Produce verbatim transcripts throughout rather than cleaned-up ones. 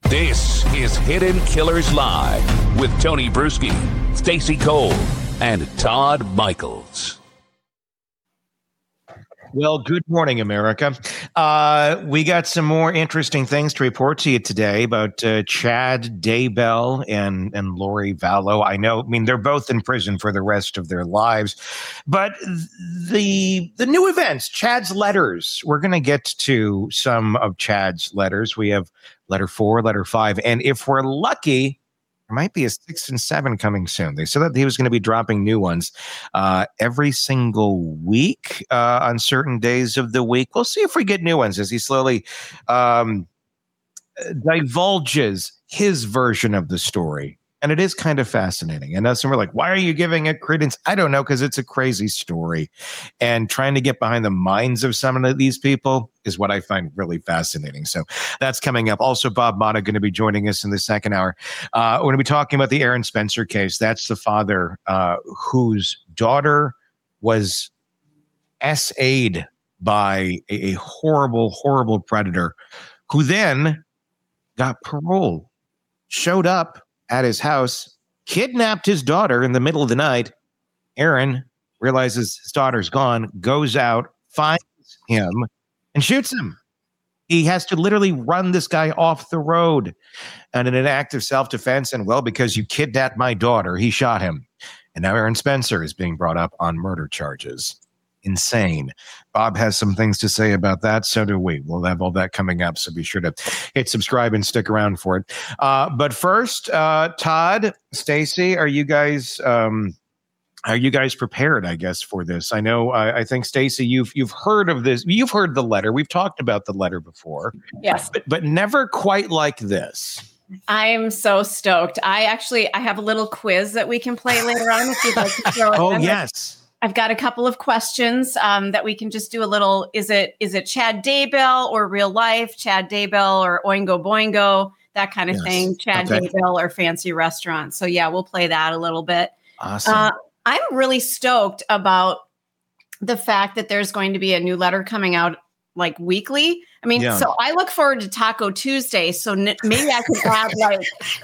This is Hidden Killers Live with Tony Bruschi, Stacey Cole, and Todd Michaels. Well, good morning, America. Uh, we got some more interesting things to report to you today about uh, Chad Daybell and, and Lori Vallow. I know, I mean, they're both in prison for the rest of their lives. But the the new events, Chad's letters, we're going to get to some of Chad's letters. We have letter four, letter five, and if we're lucky, there might be a six and seven coming soon. They said that he was going to be dropping new ones uh, every single week uh, on certain days of the week. We'll see if we get new ones as he slowly um, divulges his version of the story. And it is kind of fascinating. And some are like, why are you giving it credence? I don't know, because it's a crazy story. And trying to get behind the minds of some of these people is what I find really fascinating. So that's coming up. Also, Bob Motta going to be joining us in the second hour. Uh, we're going to be talking about the Aaron Spencer case. That's the father uh, whose daughter was S A'd by a, a horrible, horrible predator who then got parole, showed up at his house, kidnapped his daughter in the middle of the night. Aaron realizes his daughter's gone, goes out, finds him, and shoots him. He has to literally run this guy off the road. And in an act of self-defense, and well, because you kidnapped my daughter, he shot him. And now Aaron Spencer is being brought up on murder charges. Insane. Bob has some things to say about that. So do we. We'll have all that coming up. So be sure to hit subscribe and stick around for it. Uh, but first, uh, Todd, Stacey, are you guys um, are you guys prepared? I guess for this. I know. Uh, I think Stacey, you've you've heard of this. You've heard the letter. We've talked about the letter before. Yes, but, but never quite like this. I'm so stoked. I actually I have a little quiz that we can play later on if you'd like to throw it Oh in. yes. I've got a couple of questions um, that we can just do a little. Is it is it Chad Daybell or real life? Chad Daybell or Oingo Boingo? That kind of yes. thing. Chad okay. Daybell or fancy restaurant. So yeah, we'll play that a little bit. Awesome. Uh, I'm really stoked about the fact that there's going to be a new letter coming out like weekly. I mean, yeah. so I look forward to Taco Tuesday. So n- maybe I could add like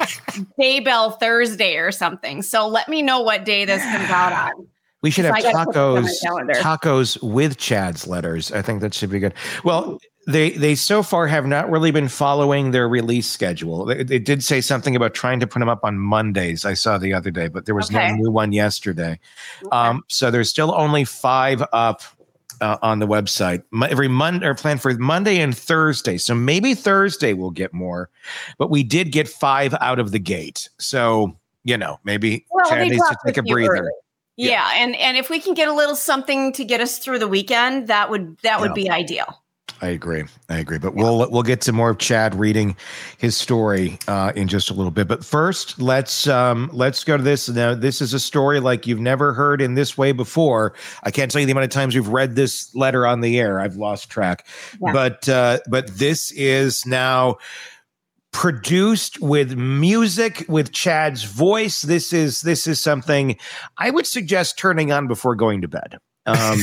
Daybell Thursday or something. So let me know what day this comes out on. We should have tacos, tacos with Chad's letters. I think that should be good. Well, they they so far have not really been following their release schedule. They, they did say something about trying to put them up on Mondays. I saw the other day, but there was okay. no new one yesterday. Okay. Um, so there's still only five up uh, on the website. Mo- every Monday or planned for Monday and Thursday. So maybe Thursday we'll get more, but we did get five out of the gate. So you know, maybe well, Chad needs to take a breather. Early. Yeah. yeah, and and if we can get a little something to get us through the weekend, that would that would yeah. be ideal. I agree. I agree. But yeah. we'll we'll get to more of Chad reading his story uh, in just a little bit. But first, let's um, let's go to this. Now, this is a story like you've never heard in this way before. I can't tell you the amount of times we've read this letter on the air. I've lost track. Yeah. But uh, but this is now produced with music, with Chad's voice. This is this is something I would suggest turning on before going to bed. Um,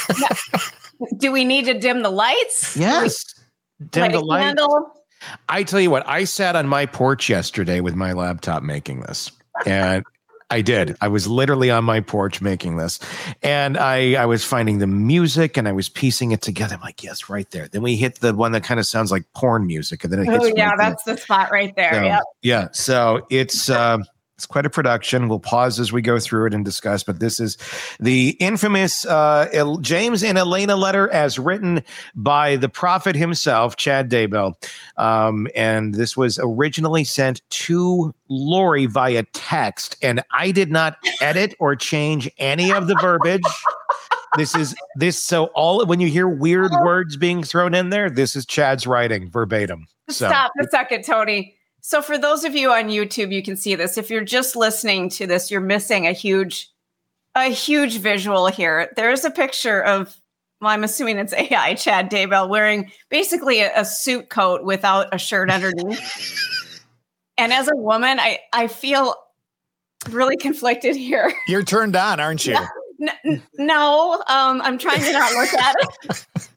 Do we need to dim the lights? Yes, dim the lights. I tell you what, I sat on my porch yesterday with my laptop making this, and I did. I was literally on my porch making this, and I, I was finding the music and I was piecing it together. I'm like, yes, right there. Then we hit the one that kind of sounds like porn music, and then it hits. Oh yeah, right that's there. The spot right there. So, yep. Yeah. So it's um, it's quite a production. We'll pause as we go through it and discuss. But this is the infamous uh, El- James and Elena letter, as written by the prophet himself, Chad Daybell, um, and this was originally sent to Lori via text, and I did not edit or change any of the verbiage. This is this. So all when you hear weird words being thrown in there, this is Chad's writing verbatim. So. Stop a second, Tony. So for those of you on YouTube, you can see this. If you're just listening to this, you're missing a huge, a huge visual here. There's a picture of, well, I'm assuming it's A I, Chad Daybell, wearing basically a, a suit coat without a shirt underneath. And as a woman, I, I feel really conflicted here. You're turned on, aren't you? No, no um, I'm trying to not look at it.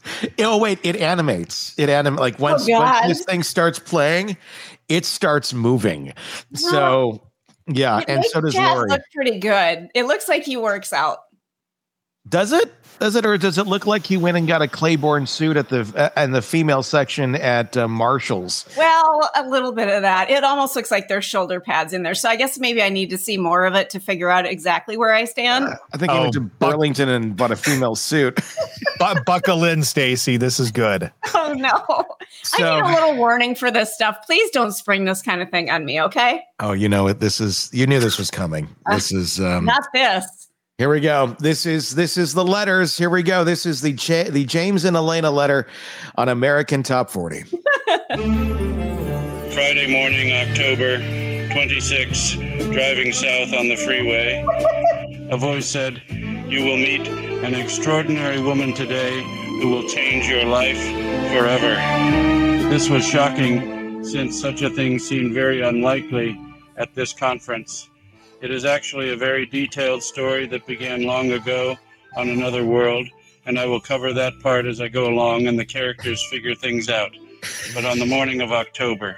Oh wait, it animates. It anim like once, Oh, once this thing starts playing, it starts moving. So yeah, It and makes so does Chad Lori. look pretty good. It looks like he works out. Does it? Does it, or does it look like he went and got a Claiborne suit at the uh, in the female section at uh, Marshall's? Well, a little bit of that. It almost looks like there's shoulder pads in there. So I guess maybe I need to see more of it to figure out exactly where I stand. Uh, I think he Oh, went to buck- Burlington and bought a female suit. Bu- buckle in, Stacy. This is good. Oh no! So- I need a little warning for this stuff. Please don't spring this kind of thing on me, okay? Oh, you know it. This is you knew this was coming. This is um, Not this. here we go. This is this is the letters. Here we go. This is the J- the James and Elena letter on American Top forty. Friday morning, October twenty-sixth, driving south on the freeway. A voice said, "You will meet an extraordinary woman today who will change your life forever." This was shocking, since such a thing seemed very unlikely at this conference. It is actually a very detailed story that began long ago on another world, and I will cover that part as I go along and the characters figure things out. But on the morning of October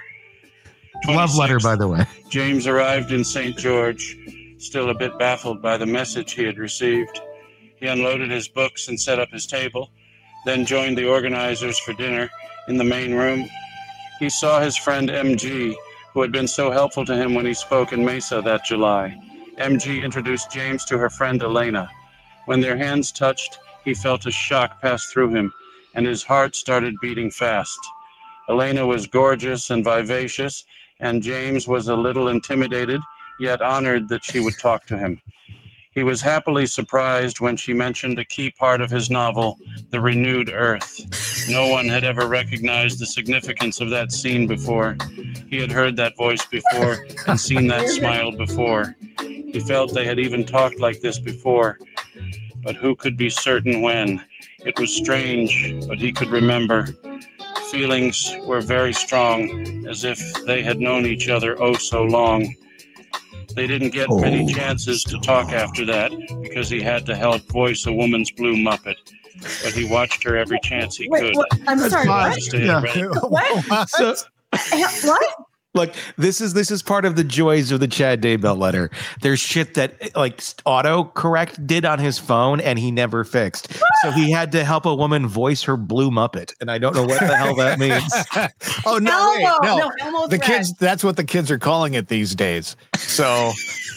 Love letter, by twenty-sixth, the way. James arrived in Saint George, still a bit baffled by the message he had received. He unloaded his books and set up his table, then joined the organizers for dinner in the main room. He saw his friend M G, who had been so helpful to him when he spoke in Mesa that July. M G introduced James to her friend Elena. When their hands touched, he felt a shock pass through him, and his heart started beating fast. Elena was gorgeous and vivacious, and James was a little intimidated, yet honored that she would talk to him. He was happily surprised when she mentioned a key part of his novel, The Renewed Earth. No one had ever recognized the significance of that scene before. He had heard that voice before and seen that smile before. He felt they had even talked like this before, but who could be certain when? It was strange, but he could remember. Feelings were very strong, as if they had known each other oh so long. They didn't get many chances to talk after that because he had to help voice a woman's blue Muppet. But he watched her every chance he Wait, could. what? I'm sorry. What? To stay Yeah. ready. What? So, What? look, this is this is part of the joys of the Chad Daybell letter. There's shit that like auto correct did on his phone and he never fixed. So he had to help a woman voice her blue Muppet, and I don't know what the hell that means. Oh no, Elmo. wait, no. No, Elmo's the red. kids. That's what the kids are calling it these days. So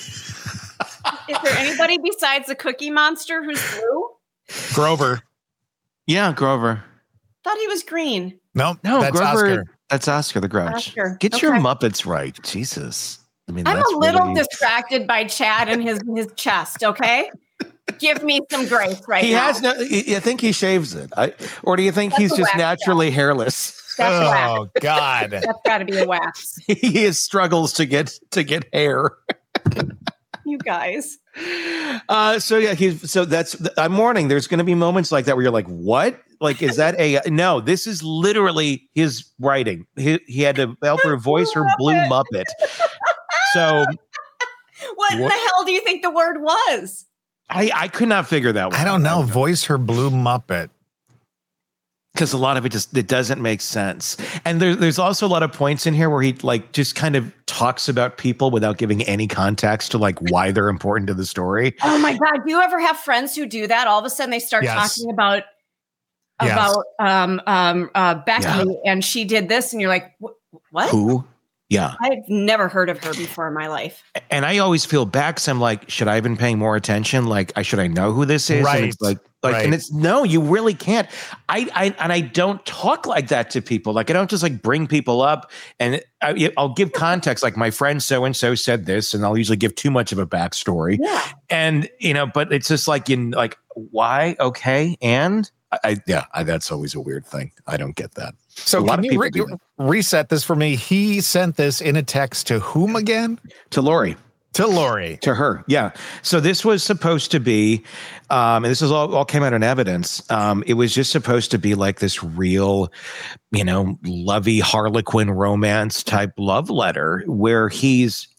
Is there anybody besides the Cookie Monster who's blue? Grover. Yeah, Grover. Thought he was green. No, No, that's Grover. Oscar. That's Oscar the Grouch. Oscar. Get your Okay. Muppets right, Jesus. I mean, I'm that's a little really- distracted by Chad and his his chest. Okay, give me some grace right He now. has no. I I think he shaves it, I, or do you think That's he's a just wax naturally hairless? That's wax. Oh God. That's got to be a wax. He has struggles to get to get hair. You guys. Uh, so yeah, he's so that's I'm warning. There's going to be moments like that where you're like, "What? Like, is that a no?" This is literally his writing. He he had to help her voice her blue Muppet. So What in What- the hell do you think the word was? I I could not figure that one. I don't know. out. Voice her blue Muppet. Because a lot of it just it doesn't make sense. And there, there's also a lot of points in here where he like just kind of talks about people without giving any context to like why they're important to the story. Oh my God. Do you ever have friends who do that? All of a sudden they start Yes. talking about Yes. about um um uh Becky Yeah. and she did this and you're like, "Wh- what? Who? Yeah. I've never heard of her before in my life. And I always feel bad because I'm like, should I have been paying more attention? Like, I should I know who this is? Right. And it's like, like, Right. and it's no, you really can't. I, I, and I don't talk like that to people. Like, I don't just like bring people up and I, I'll give context. Like, my friend so and so said this, and I'll usually give too much of a backstory. Yeah. And you know, but it's just like in like, why? Okay, and I, I yeah, I, that's always a weird thing. I don't get that. So A lot can of you people re- do that. reset this for me? He sent this in a text to whom again? To Lori. To Lori. To her, yeah. So this was supposed to be, um, and this is all, all came out in evidence. Um, it was just supposed to be like this real, you know, lovey Harlequin romance type love letter where he's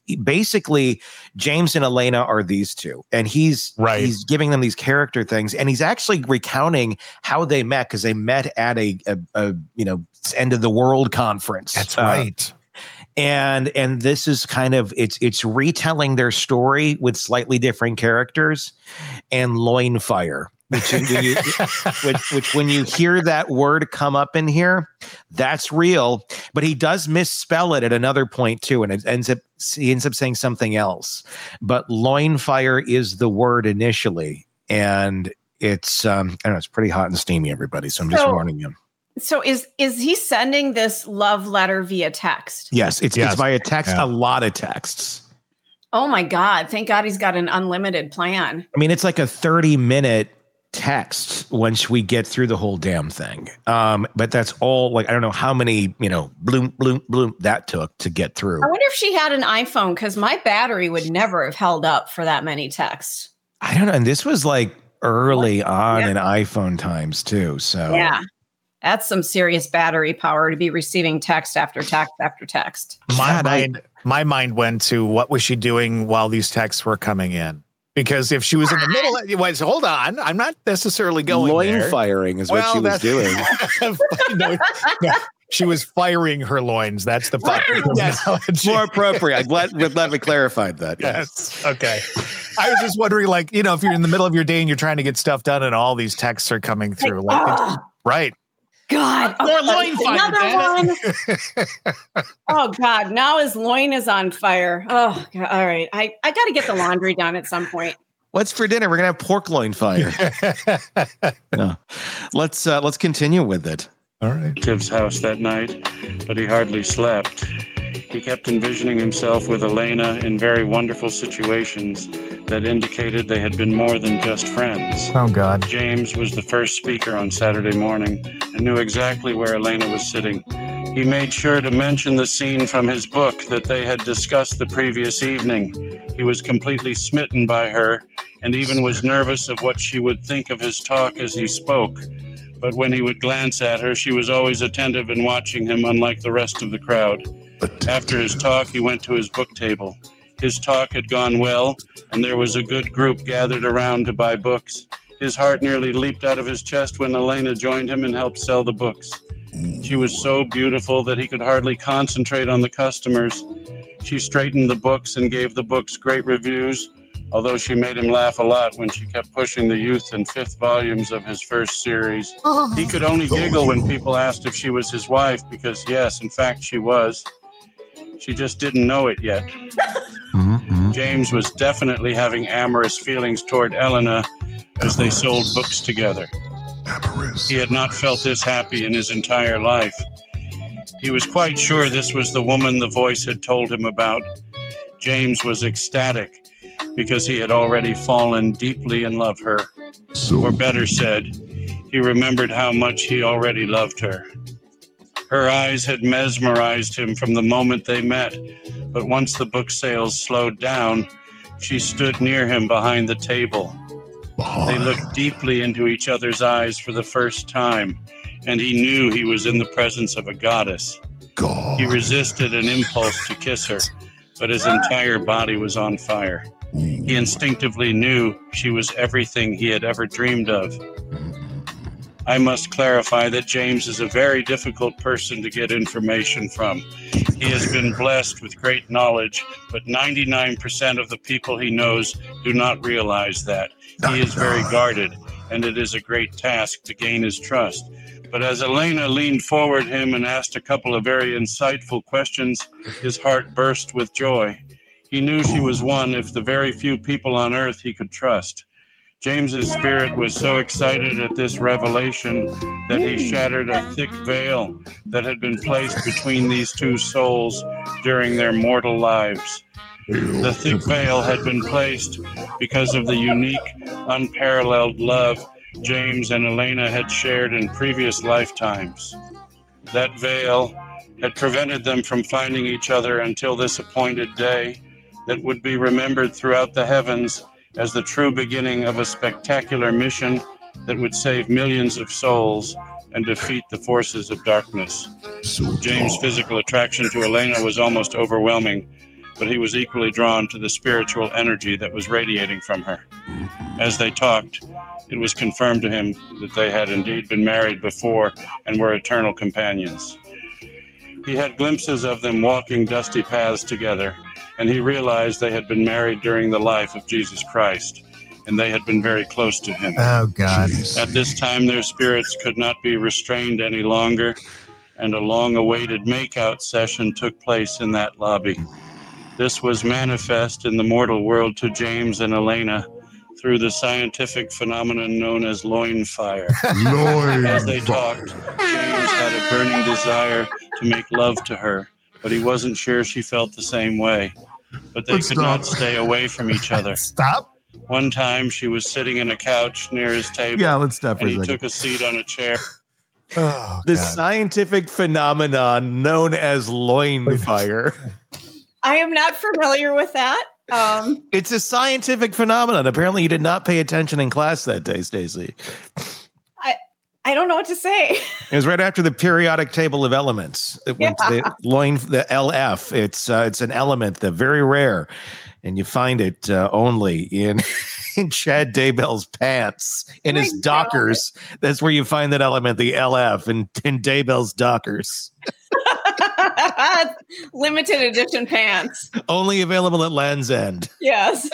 basically James and Elena are these two, and he's Right. he's giving them these character things, and he's actually recounting how they met because they met at a, a, a you know end of the world conference. That's Uh, right. and and this is kind of it's it's retelling their story with slightly different characters and loin fire. Which, when you, which, which when you hear that word come up in here, that's real. But he does misspell it at another point too, and it ends up he ends up saying something else. But loin fire is the word initially, and it's um, I don't know, it's pretty hot and steamy, everybody. So I'm just So- warning you. So is is he sending this love letter via text? Yes, it's Yes. it's via text, Yeah. a lot of texts. Oh my God! Thank God he's got an unlimited plan. I mean, it's like a thirty minute text once we get through the whole damn thing. Um, but that's all like, I don't know how many, you know, bloom, bloom, bloom that took to get through. I wonder if she had an iPhone, because my battery would never have held up for that many texts. I don't know. And this was like early on Yeah. in iPhone times too. So Yeah. That's some serious battery power to be receiving text after text after text. My God, I- mind, my mind went to what was she doing while these texts were coming in? Because if she was in the middle, of, wait, so hold on, I'm not necessarily going loin there. firing is Well, what she was that's- doing. no, no, she was firing her loins. That's the proper Yes, terminology. More appropriate. I'm glad, we're glad we clarified that. Yes. Yes. Okay. I was just wondering, like, you know, if you're in the middle of your day and you're trying to get stuff done, and all these texts are coming through, like, Oh, right? God. More loin fire, Another damn one. Oh, God. Now his loin is on fire. Oh, God. All right. I, I got to get the laundry done at some point. What's for dinner? We're gonna have pork loin fire. No. Let's uh, let's continue with it. All right. relative's house that night, but he hardly slept. He kept envisioning himself with Elena in very wonderful situations that indicated they had been more than just friends. Oh, God. James was the first speaker on Saturday morning and knew exactly where Elena was sitting. He made sure to mention the scene from his book that they had discussed the previous evening. He was completely smitten by her and even was nervous of what she would think of his talk as he spoke. But when he would glance at her, she was always attentive and watching him, unlike the rest of the crowd. After his talk, he went to his book table. His talk had gone well, and there was a good group gathered around to buy books. His heart nearly leaped out of his chest when Elena joined him and helped sell the books. She was so beautiful that he could hardly concentrate on the customers. She straightened the books and gave the books great reviews, although she made him laugh a lot when she kept pushing the youth and fifth volumes of his first series. He could only giggle when people asked if she was his wife, because yes, in fact, she was. She just didn't know it yet. Mm-hmm. James was definitely having amorous feelings toward Elena as they sold books together. He had not felt this happy in his entire life. He was quite sure this was the woman the voice had told him about. James was ecstatic because he had already fallen deeply in love her. Or better said, he remembered how much he already loved her. Her eyes had mesmerized him from the moment they met, but once the book sales slowed down, she stood near him behind the table. They looked deeply into each other's eyes for the first time, and he knew he was in the presence of a goddess. He resisted an impulse to kiss her, but his entire body was on fire. He instinctively knew she was everything he had ever dreamed of. I must clarify that James is a very difficult person to get information from. He has been blessed with great knowledge, but ninety-nine percent of the people he knows do not realize that. He is very guarded, and it is a great task to gain his trust. But as Elena leaned forward him and asked a couple of very insightful questions, his heart burst with joy. He knew she was one of the very few people on earth he could trust. James's spirit was so excited at this revelation that he shattered a thick veil that had been placed between these two souls during their mortal lives. The thick veil had been placed because of the unique, unparalleled love James and Elena had shared in previous lifetimes. That veil had prevented them from finding each other until this appointed day that would be remembered throughout the heavens as the true beginning of a spectacular mission that would save millions of souls and defeat the forces of darkness. James' physical attraction to Elena was almost overwhelming, but he was equally drawn to the spiritual energy that was radiating from her. As they talked, it was confirmed to him that they had indeed been married before and were eternal companions. He had glimpses of them walking dusty paths together, and he realized they had been married during the life of Jesus Christ, and they had been very close to him. Oh, God. At this time, their spirits could not be restrained any longer, and a long-awaited makeout session took place in that lobby. This was manifest in the mortal world to James and Elena through the scientific phenomenon known as loin fire. Loin As they talked, James had a burning desire to make love to her, but he wasn't sure she felt the same way. But they Let's could stop. not stay away from each other. Stop. One time, she was sitting in a couch near his table, Yeah, let's stop for and a he second. took a seat on a chair. Oh, The God. scientific phenomenon known as loin fire. I am not familiar with that. Um, It's a scientific phenomenon. Apparently, you did not pay attention in class that day, Stacey. I don't know what to say. It was right after the periodic table of elements. It went to the loin, the L F. It's uh, it's an element that very rare, and you find it uh, only in in Chad Daybell's pants, in Oh his my God. Dockers. That's where you find that element, the L F, in, in Daybell's Dockers. Limited edition pants. Only available at Land's End. Yes.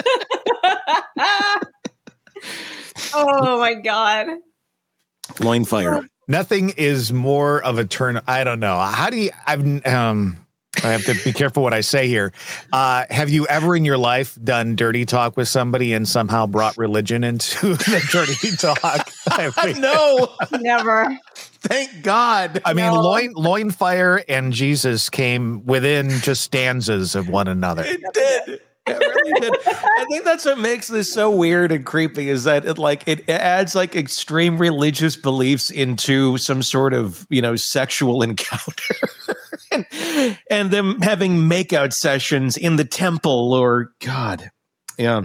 Oh my God. Loin fire. Nothing is more of a turn. I don't know. How do you, I've, um, I have to be careful what I say here. Uh, have you ever in your life done dirty talk with somebody and somehow brought religion into the dirty talk? I mean, No, Never. thank God. I mean, No. loin, loin fire and Jesus came within just stanzas of one another. It did. It really did. I think that's what makes this so weird and creepy is that it like it adds like extreme religious beliefs into some sort of, you know, sexual encounter. and, and them having makeout sessions in the temple or God. Yeah.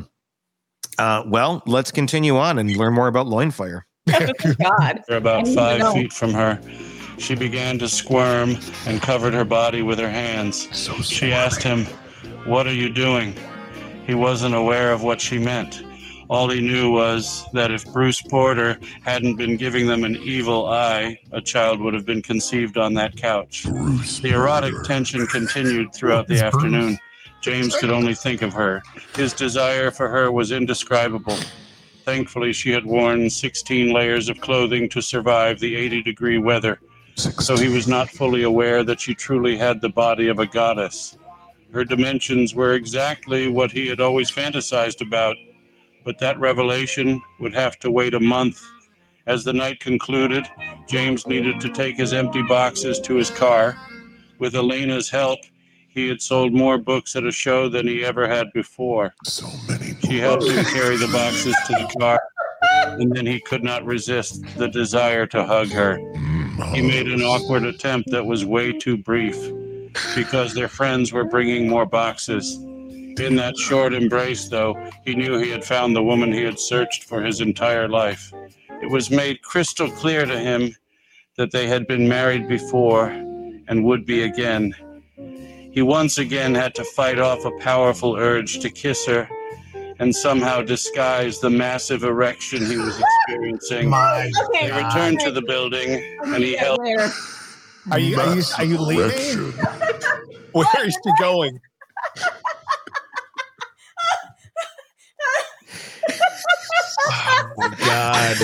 Uh, well, let's continue on and learn more about loin fire. God. For about I didn't five know. feet from her, she began to squirm and covered her body with her hands. So She asked him, "What are you doing?" He wasn't aware of what she meant. All he knew was that if Bruce Porter hadn't been giving them an evil eye, a child would have been conceived on that couch. Bruce The erotic Porter. tension continued throughout the It's Bruce. afternoon. James could only think of her. His desire for her was indescribable. Thankfully, she had worn sixteen layers of clothing to survive the eighty-degree weather, so he was not fully aware that she truly had the body of a goddess. Her dimensions were exactly what he had always fantasized about, but that revelation would have to wait a month. As the night concluded, James needed to take his empty boxes to his car. With Elena's help, he had sold more books at a show than he ever had before. So many. She helped him carry the boxes to the car, and then he could not resist the desire to hug her. He made an awkward attempt that was way too brief, because their friends were bringing more boxes. In that short embrace, though, he knew he had found the woman he had searched for his entire life. It was made crystal clear to him that they had been married before and would be again. He once again had to fight off a powerful urge to kiss her and somehow disguise the massive erection he was experiencing. My, Okay. They returned to the building, and he held Later. are you are you are you leaving? Erection. Where is she going? Oh my God.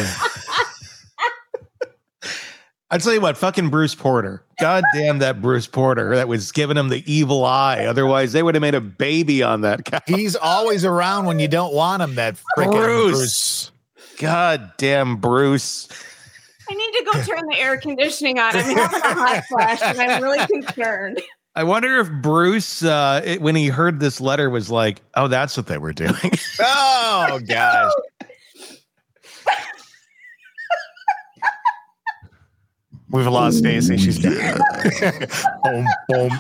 I tell you what, fucking Bruce Porter. God damn that Bruce Porter that was giving him the evil eye. Otherwise, they would have made a baby on that couch. He's always around when you don't want him, that frickin' Bruce. Bruce. God damn Bruce. I need to go turn the air conditioning on. I'm having a hot flash and I'm really concerned. I wonder if Bruce, uh, it, when he heard this letter, was like, oh, that's what they were doing. Oh, gosh. We've lost Stacy. She's dead. Boom, boom.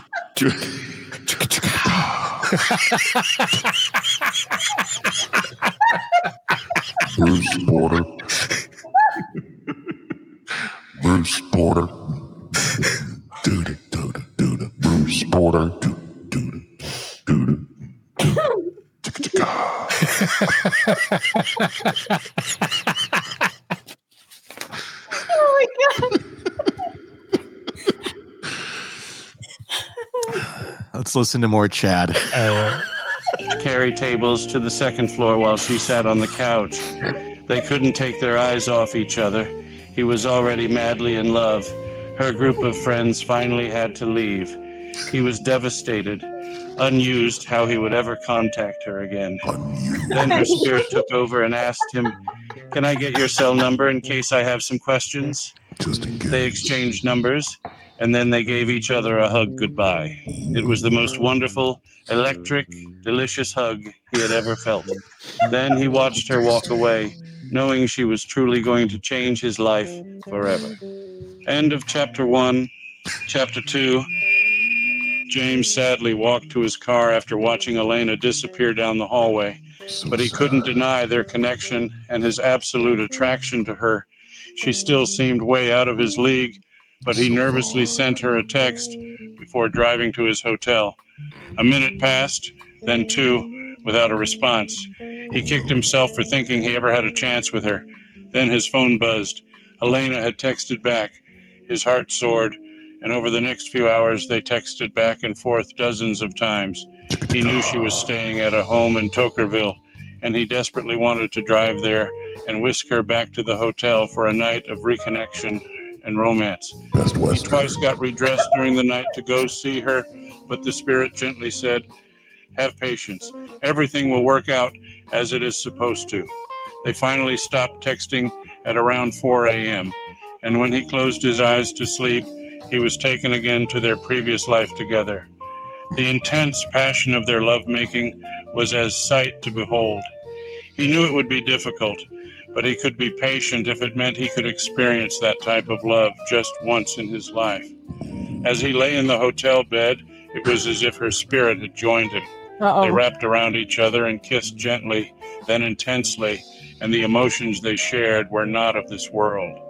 Bruce Porter. Bruce Porter. Dude, dude, dude. Bruce Porter. Dude, dude, dude. Oh my God. Let's listen to more Chad. Uh, Carry tables to the second floor while she sat on the couch. They couldn't take their eyes off each other. He was already madly in love. Her group of friends finally had to leave. He was devastated, unused how he would ever contact her again. Then her spirit took over and asked him, "Can I get your cell number in case I have some questions?" Just in case. They exchanged numbers, and then they gave each other a hug goodbye. It was the most wonderful, electric, delicious hug he had ever felt. Then he watched her walk away, knowing she was truly going to change his life forever. End of chapter one. Chapter two. James sadly walked to his car after watching Elena disappear down the hallway, So but he sad. couldn't deny their connection and his absolute attraction to her. She still seemed way out of his league, but he nervously sent her a text before driving to his hotel. A minute passed, then two, without a response. He kicked himself for thinking he ever had a chance with her. Then his phone buzzed. Elena had texted back. His heart soared, and over the next few hours they texted back and forth dozens of times. He knew she was staying at a home in Tokerville, and he desperately wanted to drive there and whisk her back to the hotel for a night of reconnection and romance. Best He Western. twice got redressed during the night to go see her, but the spirit gently said, "Have patience. Everything will work out as it is supposed to." They finally stopped texting at around four a.m., and when he closed his eyes to sleep, he was taken again to their previous life together. The intense passion of their lovemaking was as sight to behold. He knew it would be difficult, but he could be patient if it meant he could experience that type of love just once in his life. As he lay in the hotel bed, it was as if her spirit had joined him. Uh-oh. They wrapped around each other and kissed gently, then intensely, and the emotions they shared were not of this world.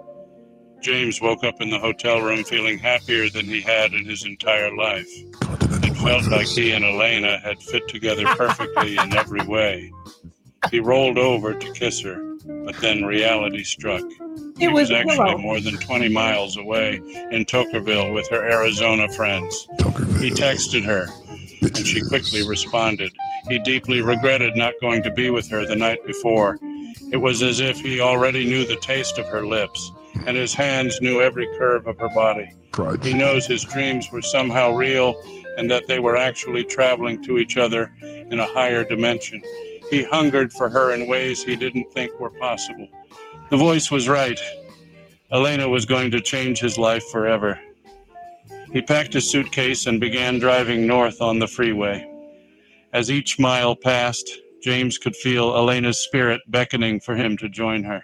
James woke up in the hotel room feeling happier than he had in his entire life. It felt like he and Elena had fit together perfectly in every way. He rolled over to kiss her, but then reality struck. He It was was actually Willow. more than twenty miles away in Tokerville with her Arizona friends. He texted her, and she quickly responded. He deeply regretted not going to be with her the night before. It was as if he already knew the taste of her lips, and his hands knew every curve of her body. Tried. He knows his dreams were somehow real and that they were actually traveling to each other in a higher dimension. He hungered for her in ways he didn't think were possible. The voice was right. Elena was going to change his life forever. He packed his suitcase and began driving north on the freeway. As each mile passed, James could feel Elena's spirit beckoning for him to join her.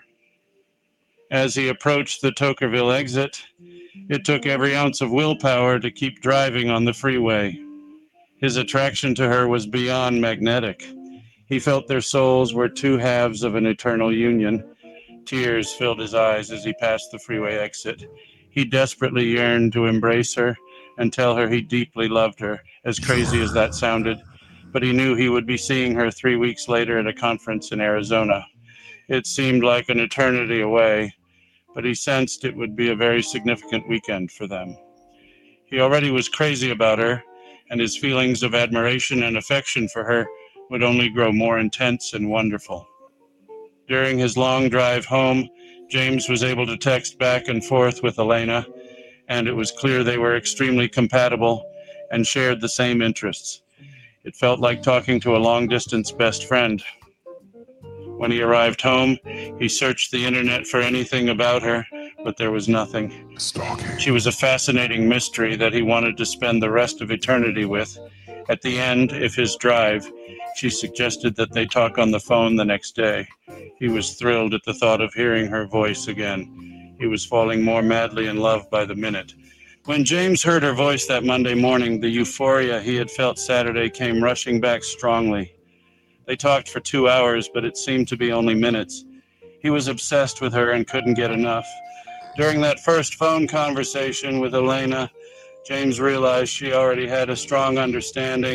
As he approached the Tokerville exit, it took every ounce of willpower to keep driving on the freeway. His attraction to her was beyond magnetic. He felt their souls were two halves of an eternal union. Tears filled his eyes as he passed the freeway exit. He desperately yearned to embrace her and tell her he deeply loved her, as crazy as that sounded, but he knew he would be seeing her three weeks later at a conference in Arizona. It seemed like an eternity away, but he sensed it would be a very significant weekend for them. He already was crazy about her, and his feelings of admiration and affection for her would only grow more intense and wonderful. During his long drive home, James was able to text back and forth with Elena, and it was clear they were extremely compatible and shared the same interests. It felt like talking to a long-distance best friend. When he arrived home, he searched the internet for anything about her, but there was nothing. Stalking. She was a fascinating mystery that he wanted to spend the rest of eternity with. At the end of his drive, she suggested that they talk on the phone the next day. He was thrilled at the thought of hearing her voice again. He was falling more madly in love by the minute. When James heard her voice that Monday morning, the euphoria he had felt Saturday came rushing back strongly. They talked for two hours, but it seemed to be only minutes. He was obsessed with her and couldn't get enough. During that first phone conversation with Elena, James realized she already had a strong understanding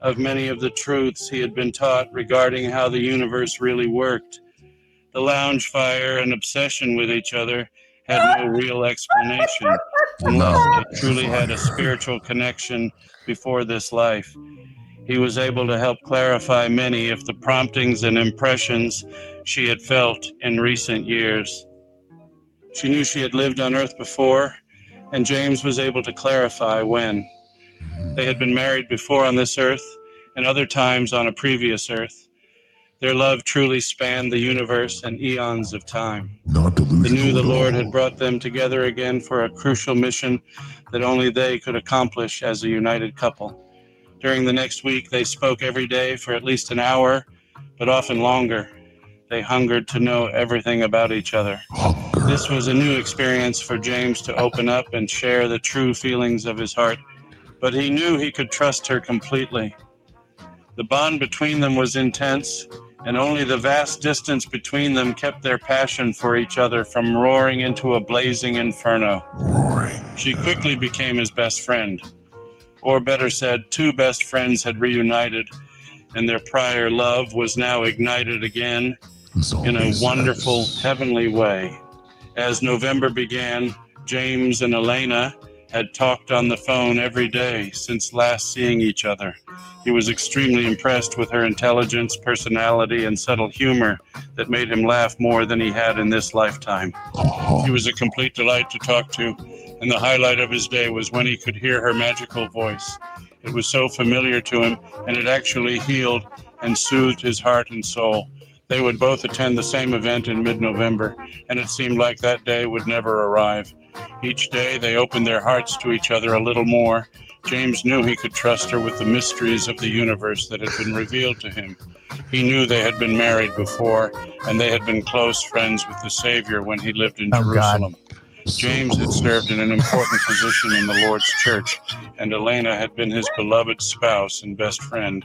of many of the truths he had been taught regarding how the universe really worked. The lounge fire and obsession with each other had no real explanation unless they truly had a spiritual connection before this life. He was able to help clarify many of the promptings and impressions she had felt in recent years. She knew she had lived on Earth before, and James was able to clarify when. They had been married before on this Earth, and other times on a previous Earth. Their love truly spanned the universe and eons of time. Not delusional. They knew the at Lord all. had brought them together again for a crucial mission that only they could accomplish as a united couple. During the next week, they spoke every day for at least an hour, but often longer. They hungered to know everything about each other. Hunger. This was a new experience for James to open up and share the true feelings of his heart, but he knew he could trust her completely. The bond between them was intense, and only the vast distance between them kept their passion for each other from roaring into a blazing inferno. Roaring. She quickly became his best friend. Or better said, two best friends had reunited, and their prior love was now ignited again in a wonderful, heavenly way. As November began, James and Elena had talked on the phone every day since last seeing each other. He was extremely impressed with her intelligence, personality, and subtle humor that made him laugh more than he had in this lifetime. She was a complete delight to talk to, and the highlight of his day was when he could hear her magical voice. It was so familiar to him, and it actually healed and soothed his heart and soul. They would both attend the same event in mid-November, and it seemed like that day would never arrive. Each day they opened their hearts to each other a little more. James knew he could trust her with the mysteries of the universe that had been revealed to him. He knew they had been married before, and they had been close friends with the Savior when he lived in Oh, Jerusalem. So James had close. served in an important position in the Lord's church, and Elena had been his beloved spouse and best friend.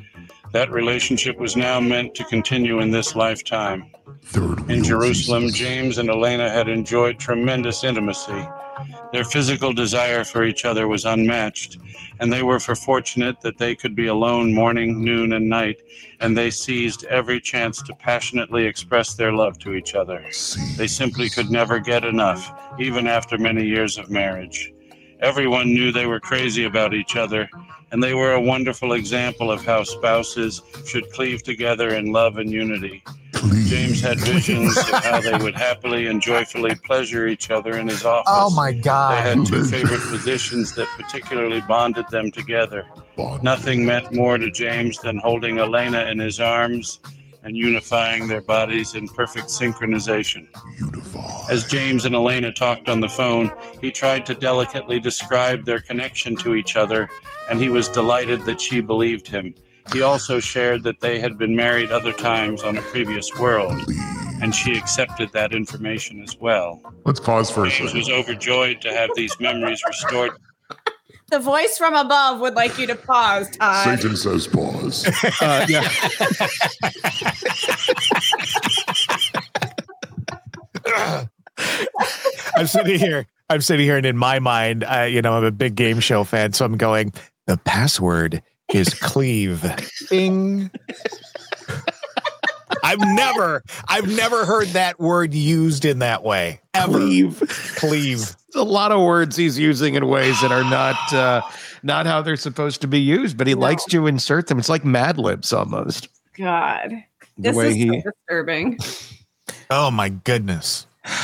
That relationship was now meant to continue in this lifetime. Third In wheel Jerusalem, Jesus. James and Elena had enjoyed tremendous intimacy. Their physical desire for each other was unmatched, and they were for fortunate that they could be alone morning, noon, and night, and they seized every chance to passionately express their love to each other. They simply could never get enough, even after many years of marriage. Everyone knew they were crazy about each other, and they were a wonderful example of how spouses should cleave together in love and unity. James had visions of how they would happily and joyfully pleasure each other in his office. Oh my They God. had two favorite positions that particularly bonded them together. Bond. Nothing meant more to James than holding Elena in his arms and unifying their bodies in perfect synchronization. Unify. As James and Elena talked on the phone, he tried to delicately describe their connection to each other, and he was delighted that she believed him. He also shared that they had been married other times on a previous world, and she accepted that information as well. Let's pause for a James second. was overjoyed to have these memories restored. The voice from above would like you to pause, Todd. Satan says pause. Uh, yeah. I'm sitting here. I'm sitting here, and in my mind, I, you know, I'm a big game show fan, so I'm going. The password is cleave. Bing. I've never, I've never heard that word used in that way. Ever. Cleave. Cleave. A lot of words he's using in ways that are not uh, not how they're supposed to be used, but he No. likes to insert them. It's like Mad Libs almost. God, The this way is he so disturbing. Oh my goodness.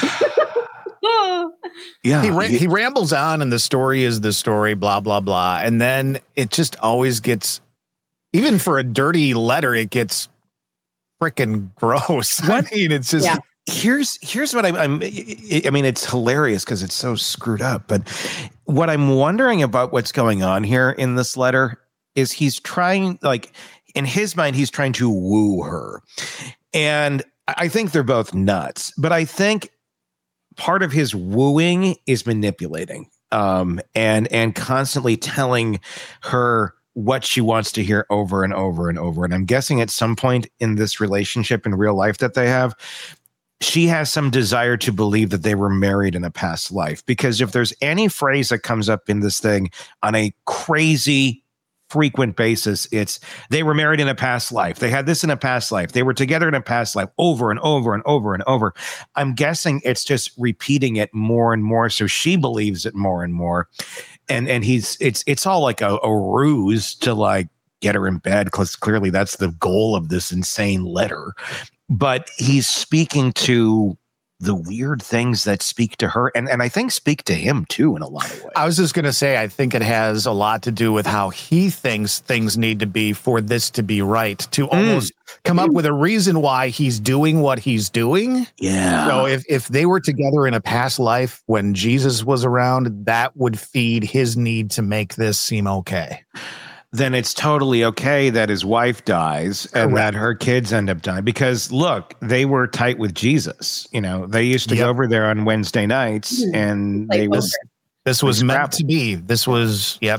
yeah He, ra- he rambles on, and the story is the story, blah, blah, blah. And then it just always gets, even for a dirty letter, it gets freaking gross. I mean, it's just, Yeah. here's here's what I'm, I'm I mean, it's hilarious because it's so screwed up. But what I'm wondering about what's going on here in this letter is he's trying, like, in his mind, he's trying to woo her. And I think they're both nuts. But I think part of his wooing is manipulating um, and and constantly telling her what she wants to hear over and over and over. And I'm guessing at some point in this relationship in real life that they have, she has some desire to believe that they were married in a past life. Because if there's any phrase that comes up in this thing on a crazy frequent basis, it's they were married in a past life. They had this in a past life. They were together in a past life over and over and over and over. I'm guessing it's just repeating it more and more. So she believes it more and more. And and he's it's it's all like a, a ruse to like get her in bed, because clearly that's the goal of this insane letter. But he's speaking to the weird things that speak to her, and, and I think speak to him too in a lot of ways. I was just going to say, I think it has a lot to do with how he thinks things need to be for this to be right, to almost mm. come up with a reason why he's doing what he's doing. Yeah. So if, if they were together in a past life when Jesus was around, that would feed his need to make this seem okay. Then it's totally okay that his wife dies and Correct. That her kids end up dying. Because look, they were tight with Jesus. You know, they used to yep. go over there on Wednesday nights, and like they was this was meant to be. This was yep.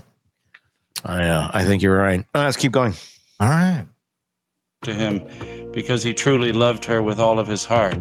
I know. I think you're right. Oh, let's keep going. All right. To him, because he truly loved her with all of his heart.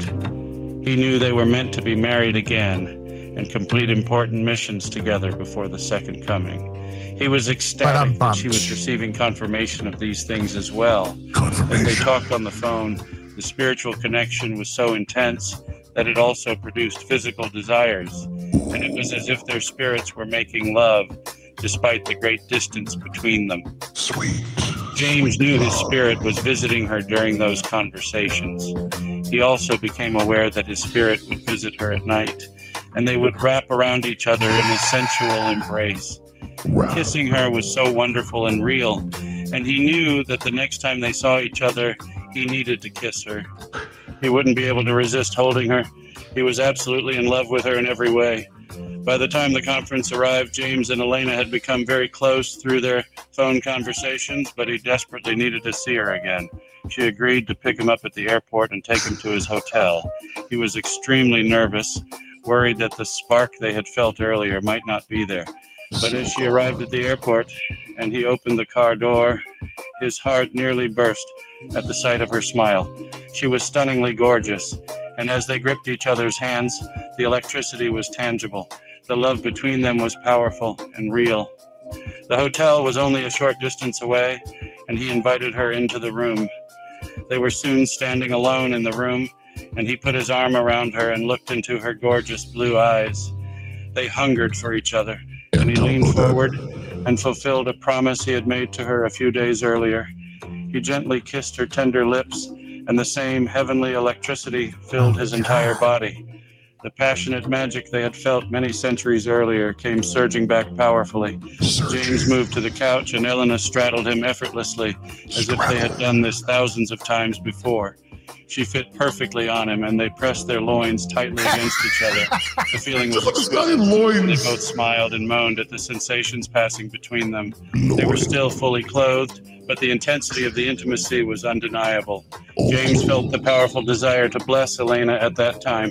He knew they were meant to be married again and complete important missions together before the second coming. He was ecstatic that she was receiving confirmation of these things as well. As they talked on the phone, the spiritual connection was so intense that it also produced physical desires, and it was as if their spirits were making love despite the great distance between them. Sweet. James knew his spirit was visiting her during those conversations. He also became aware that his spirit would visit her at night, and they would wrap around each other in a sensual embrace. Wow. Kissing her was so wonderful and real, and he knew that the next time they saw each other, he needed to kiss her. He wouldn't be able to resist holding her. He was absolutely in love with her in every way. By the time the conference arrived, James and Elena had become very close through their phone conversations, but he desperately needed to see her again. She agreed to pick him up at the airport and take him to his hotel. He was extremely nervous, worried that the spark they had felt earlier might not be there. But as she arrived at the airport and he opened the car door, his heart nearly burst at the sight of her smile. She was stunningly gorgeous, and as they gripped each other's hands, the electricity was tangible. The love between them was powerful and real. The hotel was only a short distance away, and he invited her into the room. They were soon standing alone in the room, and he put his arm around her and looked into her gorgeous blue eyes. They hungered for each other, and he leaned forward and fulfilled a promise he had made to her a few days earlier. He gently kissed her tender lips, and the same heavenly electricity filled his entire body. The passionate magic they had felt many centuries earlier came surging back powerfully. James moved to the couch, and Elena straddled him effortlessly, as if they had done this thousands of times before. She fit perfectly on him, and they pressed their loins tightly against each other. The feeling was exquisite. They both smiled and moaned at the sensations passing between them. They were still fully clothed, but the intensity of the intimacy was undeniable. James felt the powerful desire to bless Elena at that time.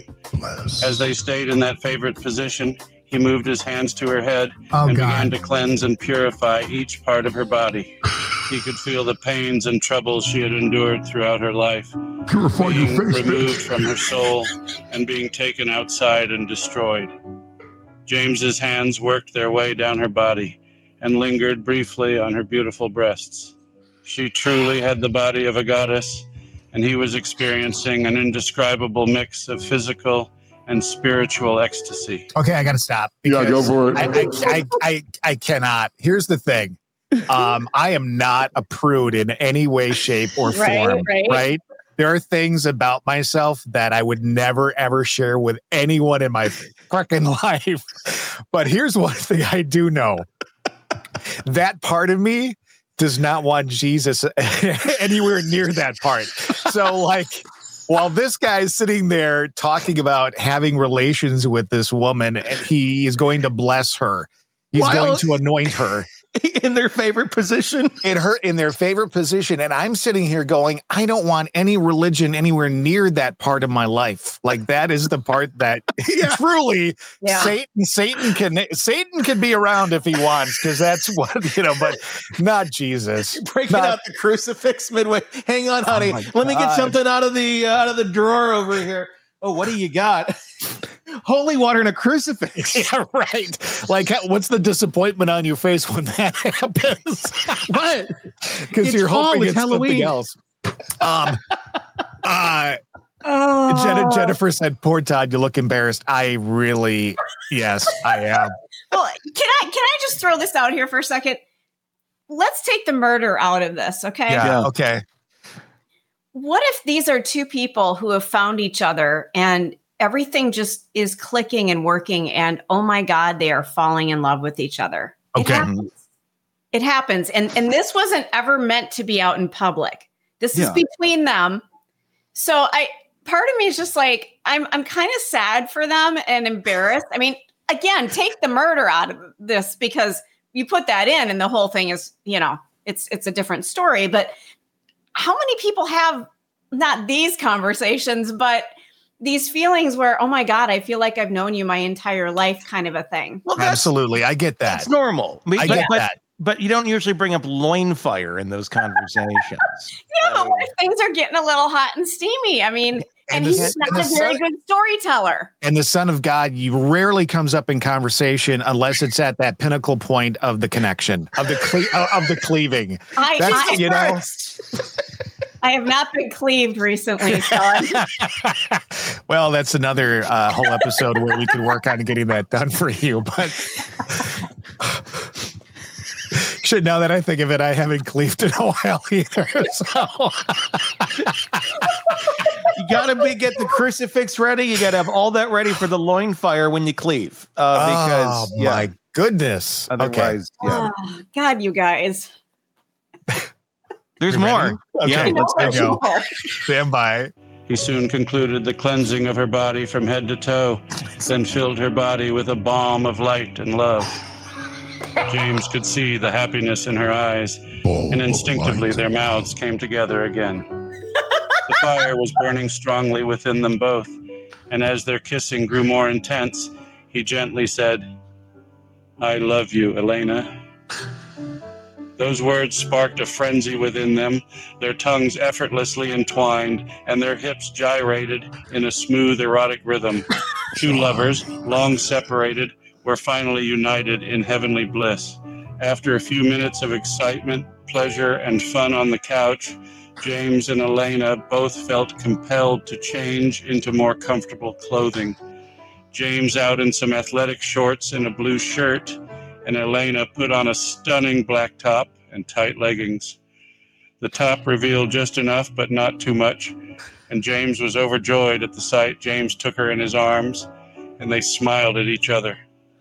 As they stayed in that favorite position, he moved his hands to her head oh, and God. began to cleanse and purify each part of her body. He could feel the pains and troubles she had endured throughout her life, Purify being removed from her soul and being taken outside and destroyed. James's hands worked their way down her body and lingered briefly on her beautiful breasts. She truly had the body of a goddess, and he was experiencing an indescribable mix of physical and spiritual ecstasy. Okay, I gotta stop. Yeah, go for it. I, I, I, I, I cannot. Here's the thing. Um, I am not a prude in any way, shape, or form. Right, right. right? There are things about myself that I would never, ever share with anyone in my fucking life. But here's one thing I do know. That part of me does not want Jesus anywhere near that part. So, like, while this guy is sitting there talking about having relations with this woman, and he is going to bless her, he's Wild. going to anoint her. In their favorite position. In her, in their favorite position. And I'm sitting here going, I don't want any religion anywhere near that part of my life. Like, that is the part that yeah. truly yeah. Satan, Satan can, Satan can be around if he wants, because that's what, you know, but not Jesus. You're breaking not, out the crucifix midway. Hang on, honey. Oh Let me get something out of the, uh, out of the drawer over here. Oh, what do you got? holy water and a crucifix. Yeah, right. Like, what's the disappointment on your face when that happens? What? Because It's you're fall, hoping it's it's something Halloween. else. Um, uh, Oh. Jenna, Jennifer said, "Poor Todd, you look embarrassed." I really, yes, I am. Well, can I can I just throw this out here for a second? Let's take the murder out of this, okay? Yeah, Yeah. okay. What if these are two people who have found each other and everything just is clicking and working, and oh my God, they are falling in love with each other? It Okay. happens. It happens. And and this wasn't ever meant to be out in public. This Yeah. is between them. So I part of me is just like, I'm I'm kind of sad for them and embarrassed. I mean, again, take the murder out of this, because you put that in and the whole thing is, you know, it's it's a different story. But how many people have not these conversations, but these feelings where, oh my God, I feel like I've known you my entire life, kind of a thing? Well, that's, Absolutely. I get that. that's normal. But, I but- get but, that. but you don't usually bring up loin fire in those conversations. Yeah, but what if things are getting a little hot and steamy? I mean, and, And the- he's not and the a very son- good storyteller. And the Son of God, you rarely comes up in conversation unless it's at that pinnacle point of the connection, of the cle- of the cleaving. I, That's, I, you know. I have not been cleaved recently, Sean. Well, that's another uh, whole episode where we could work on getting that done for you. But should now that I think of it, I haven't cleaved in a while either. So You gotta be get the crucifix ready. You gotta have all that ready for the loin fire when you cleave. Uh, because oh, yeah, my goodness. Okay. otherwise, yeah. Oh, God, you guys. There's You ready? more. Okay, Yeah, let's Let's go. go. Stand by. He soon concluded the cleansing of her body from head to toe, then filled her body with a balm of light and love. James could see the happiness in her eyes, and instinctively their mouths came together again. The fire was burning strongly within them both, and as their kissing grew more intense, he gently said, "I love you, Elena." Those words sparked a frenzy within them, their tongues effortlessly entwined, and their hips gyrated in a smooth, erotic rhythm. Two lovers, long separated, were finally united in heavenly bliss. After a few minutes of excitement, pleasure, and fun on the couch, James and Elena both felt compelled to change into more comfortable clothing. James out in some athletic shorts and a blue shirt, and Elena put on a stunning black top and tight leggings. The top revealed just enough, but not too much, and James was overjoyed at the sight. James took her in his arms, and they smiled at each other.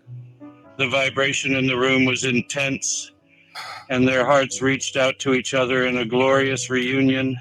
The vibration in the room was intense, and their hearts reached out to each other in a glorious reunion.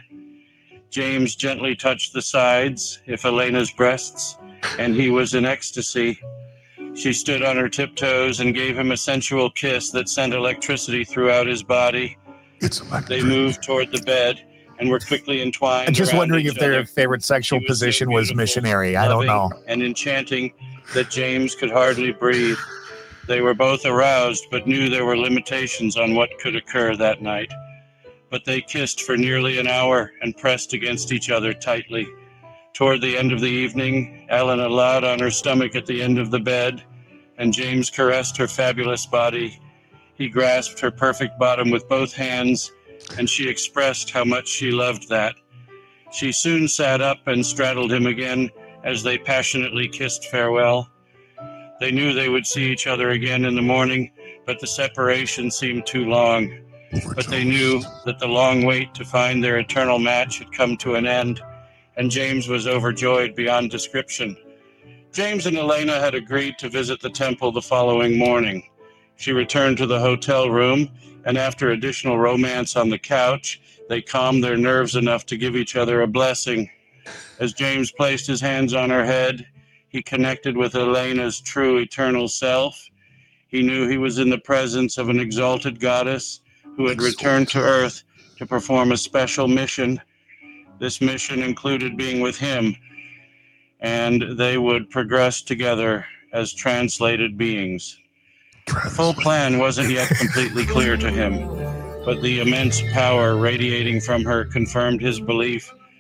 James gently touched the sides, if Elena's breasts, and he was in ecstasy. She stood on her tiptoes and gave him a sensual kiss that sent electricity throughout his body. It's They electric. moved toward the bed and were quickly entwined. I'm just around wondering each if their other. favorite sexual She was so position was beautiful, missionary. I don't know. loving, and enchanting that James could hardly breathe. They were both aroused, but knew there were limitations on what could occur that night. But they kissed for nearly an hour and pressed against each other tightly. Toward the end of the evening, Elena lay on her stomach at the end of the bed, and James caressed her fabulous body. He grasped her perfect bottom with both hands, and she expressed how much she loved that. She soon sat up and straddled him again as they passionately kissed farewell. They knew they would see each other again in the morning, but the separation seemed too long. But they knew that the long wait to find their eternal match had come to an end, and James was overjoyed beyond description. James and Elena had agreed to visit the temple the following morning. She returned to the hotel room, and after additional romance on the couch, they calmed their nerves enough to give each other a blessing. As James placed his hands on her head, he connected with Elena's true eternal self. He knew he was in the presence of an exalted goddess who had returned to Earth to perform a special mission. This mission included being with him, and they would progress together as translated beings. The full plan wasn't yet completely clear to him, but the immense power radiating from her confirmed his belief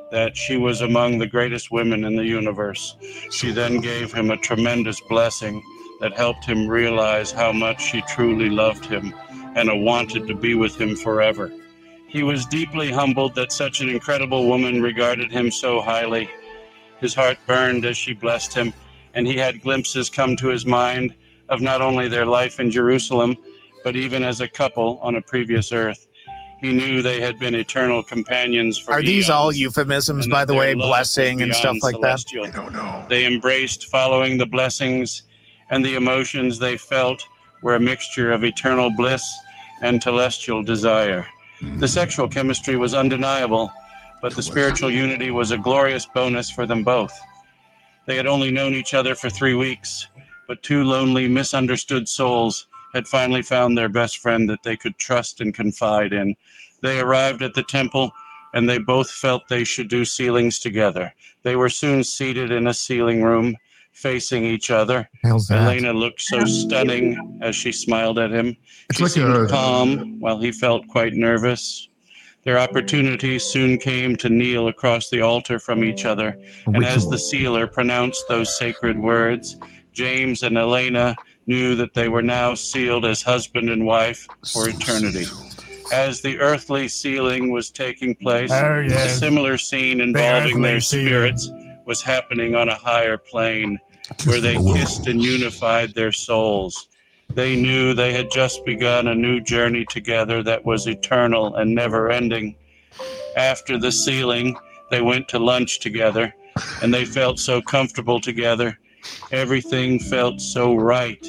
that she was among the greatest women in the universe. She then gave him a tremendous blessing that helped him realize how much she truly loved him and wanted to be with him forever. He was deeply humbled that such an incredible woman regarded him so highly. His heart burned as she blessed him, and he had glimpses come to his mind of not only their life in Jerusalem, but even as a couple on a previous earth. He knew they had been eternal companions for Are these eons, all euphemisms, and by that the their way, love blessing was and stuff beyond like that? celestial. I don't know. They embraced following the blessings, and the emotions they felt were a mixture of eternal bliss and celestial desire. The sexual chemistry was undeniable, but the spiritual unity was a glorious bonus for them both. They had only known each other for three weeks, but two lonely, misunderstood souls had finally found their best friend that they could trust and confide in. They arrived at the temple, and they both felt they should do sealings together. They were soon seated in a sealing room, facing each other. How's that? Elena looked so stunning as she smiled at him. It's She like seemed a- calm while he felt quite nervous. Their opportunity soon came to kneel across the altar from each other, and as the sealer pronounced those sacred words, James and Elena knew that they were now sealed as husband and wife for eternity. As the earthly sealing was taking place, Oh, yeah. a similar scene involving earthly their sealing. spirits was happening on a higher plane, where they kissed and unified their souls. They knew they had just begun a new journey together that was eternal and never-ending. After the sealing, they went to lunch together, and they felt so comfortable together. Everything felt so right.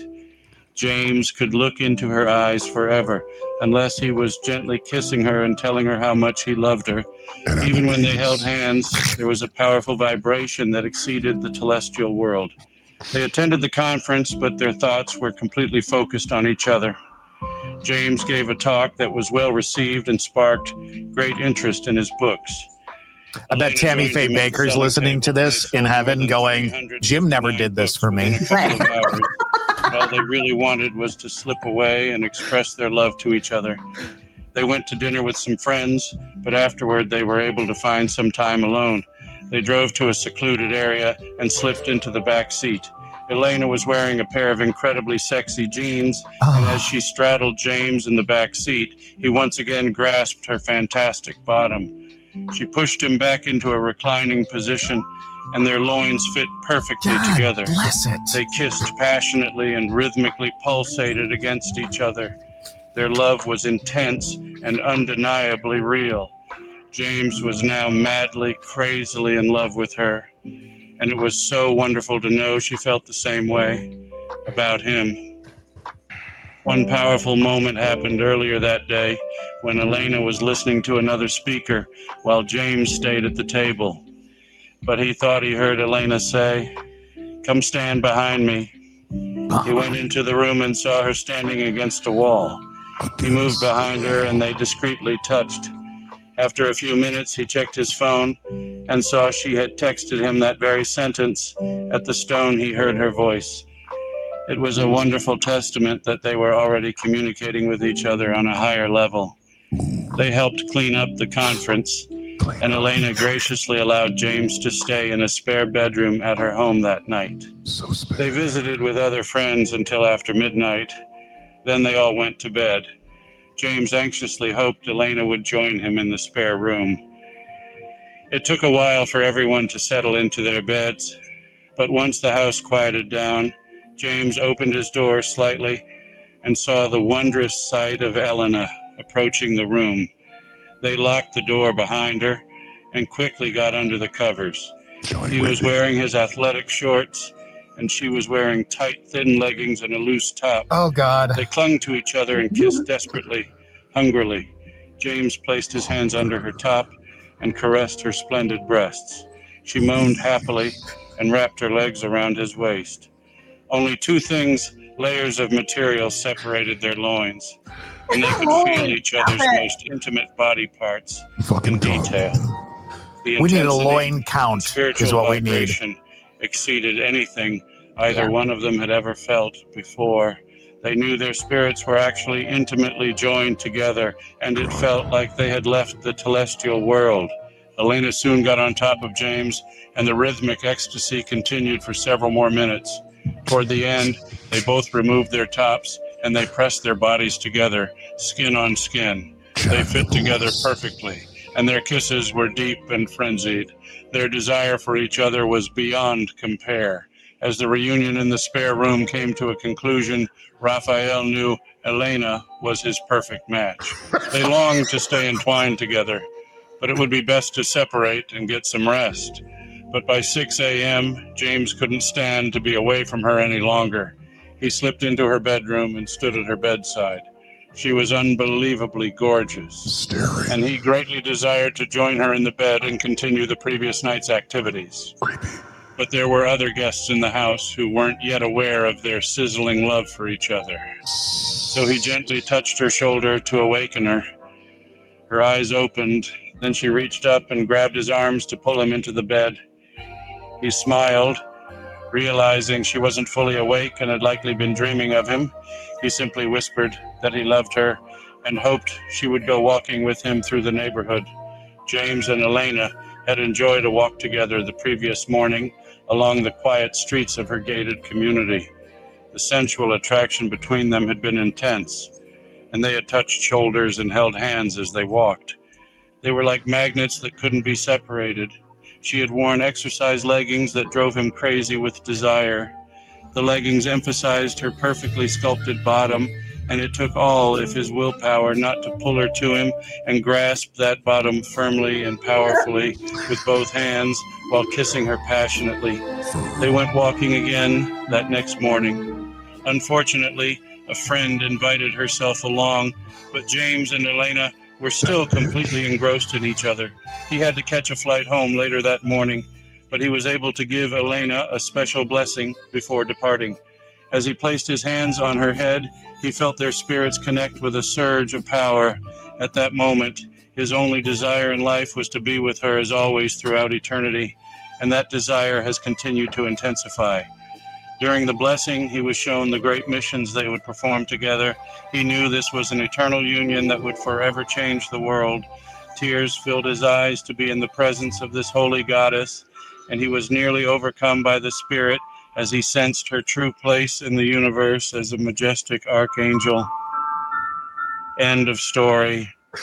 James could look into her eyes forever, unless he was gently kissing her and telling her how much he loved her. Even when they held hands, there was a powerful vibration that exceeded the celestial world. They attended the conference, but their thoughts were completely focused on each other. James gave a talk that was well received and sparked great interest in his books. I bet Tammy Faye Baker's listening to this in heaven going, Jim never did this for me. All they really wanted was to slip away and express their love to each other. They went to dinner with some friends, but afterward they were able to find some time alone. They drove to a secluded area and slipped into the back seat. Elena was wearing a pair of incredibly sexy jeans, and as she straddled James in the back seat, he once again grasped her fantastic bottom. She pushed him back into a reclining position, and their loins fit perfectly God together. bless it. They kissed passionately and rhythmically pulsated against each other. Their love was intense and undeniably real. James was now madly, crazily in love with her, and it was so wonderful to know she felt the same way about him. One powerful moment happened earlier that day when Elena was listening to another speaker while James stayed at the table. But he thought he heard Elena say, "Come stand behind me." He went into the room and saw her standing against a wall. He moved behind her and they discreetly touched. After a few minutes, he checked his phone and saw she had texted him that very sentence. At the stone, he heard her voice. It was a wonderful testament that they were already communicating with each other on a higher level. They helped clean up the conference, and Elena graciously allowed James to stay in a spare bedroom at her home that night. So spare. They visited with other friends until after midnight. Then they all went to bed. James anxiously hoped Elena would join him in the spare room. It took a while for everyone to settle into their beds, but once the house quieted down, James opened his door slightly and saw the wondrous sight of Elena approaching the room. They locked the door behind her and quickly got under the covers. Join He with was me. wearing his athletic shorts, and she was wearing tight, thin leggings and a loose top. Oh, God. They clung to each other and kissed desperately, hungrily. James placed his hands under her top and caressed her splendid breasts. She moaned happily and wrapped her legs around his waist. Only two things, layers of material, separated their loins, and they could feel each other's most intimate body parts Fucking in dog. detail. The We need a intensity loin count, spiritual is what we need. vibration exceeded anything either Yeah. one of them had ever felt before. They knew their spirits were actually intimately joined together, and it felt like they had left the celestial world, Elena soon got on top of James, and the rhythmic ecstasy continued for several more minutes. Toward the end, they both removed their tops, and they pressed their bodies together, skin on skin. They fit together perfectly, and their kisses were deep and frenzied. Their desire for each other was beyond compare. As the reunion in the spare room came to a conclusion, Raphael knew Elena was his perfect match. They longed to stay entwined together, but it would be best to separate and get some rest. But by six a.m., James couldn't stand to be away from her any longer. He slipped into her bedroom and stood at her bedside. She was unbelievably gorgeous, Staring. and he greatly desired to join her in the bed and continue the previous night's activities. Creepy. But there were other guests in the house who weren't yet aware of their sizzling love for each other. So he gently touched her shoulder to awaken her. Her eyes opened, then she reached up and grabbed his arms to pull him into the bed. He smiled, realizing she wasn't fully awake and had likely been dreaming of him. He simply whispered that he loved her and hoped she would go walking with him through the neighborhood. James and Elena had enjoyed a walk together the previous morning along the quiet streets of her gated community. The sensual attraction between them had been intense, and they had touched shoulders and held hands as they walked. They were like magnets that couldn't be separated. She had worn exercise leggings that drove him crazy with desire. The leggings emphasized her perfectly sculpted bottom, and it took all of his willpower not to pull her to him and grasp that bottom firmly and powerfully with both hands while kissing her passionately. They went walking again that next morning. Unfortunately, a friend invited herself along, but James and Elena were still completely engrossed in each other. He had to catch a flight home later that morning, but he was able to give Elena a special blessing before departing. As he placed his hands on her head, he felt their spirits connect with a surge of power. At that moment, his only desire in life was to be with her as always throughout eternity, and that desire has continued to intensify. During the blessing, he was shown the great missions they would perform together. He knew this was an eternal union that would forever change the world. Tears filled his eyes to be in the presence of this holy goddess, and he was nearly overcome by the spirit as he sensed her true place in the universe as a majestic archangel. End of story.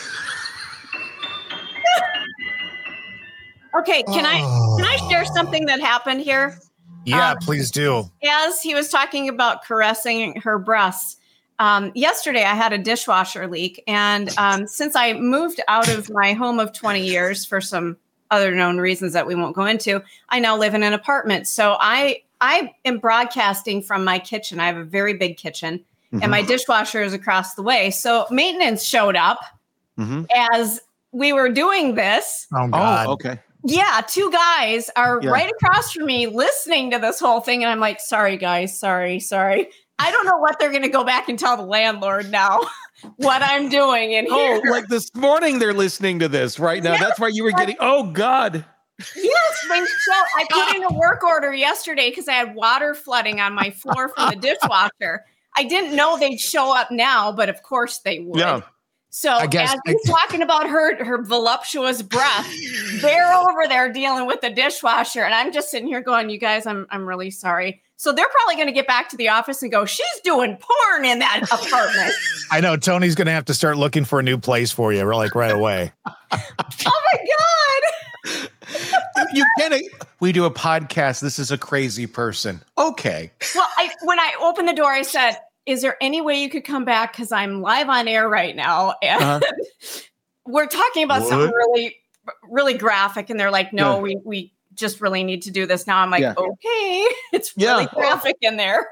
Okay, can I can I share something that happened here? Yeah, Um, please do. As he was talking about caressing her breasts, um, yesterday I had a dishwasher leak. And um, since I moved out of my home of twenty years for some other known reasons that we won't go into, I now live in an apartment. So I, I am broadcasting from my kitchen. I have a very big kitchen, mm-hmm. and my dishwasher is across the way. So maintenance showed up mm-hmm. as we were doing this. Oh, God. Oh, okay. Yeah, two guys are Yeah. right across from me listening to this whole thing. And I'm like, sorry, guys, sorry, sorry. I don't know what they're going to go back and tell the landlord now what I'm doing in Oh, here. like this morning they're listening to this right now. Yeah. That's why you were getting, oh, God. Yes, they show. I put in a work order yesterday because I had water flooding on my floor from the dishwasher. I didn't know they'd show up now, but of course they would. Yeah. So I guess as he's talking about her her voluptuous breath, they're over there dealing with the dishwasher, and I'm just sitting here going, "You guys, I'm I'm really sorry." So they're probably going to get back to the office and go, "She's doing porn in that apartment." I know Tony's going to have to start looking for a new place for you, like right away. Oh my God! You can't. We do a podcast. This is a crazy person. Okay. Well, I when I opened the door, I said, is there any way you could come back? Because I'm live on air right now. And uh-huh. we're talking about what? something really, really graphic. And they're like, no, yeah. we, we just really need to do this now. I'm like, yeah. okay, it's really yeah. graphic in there.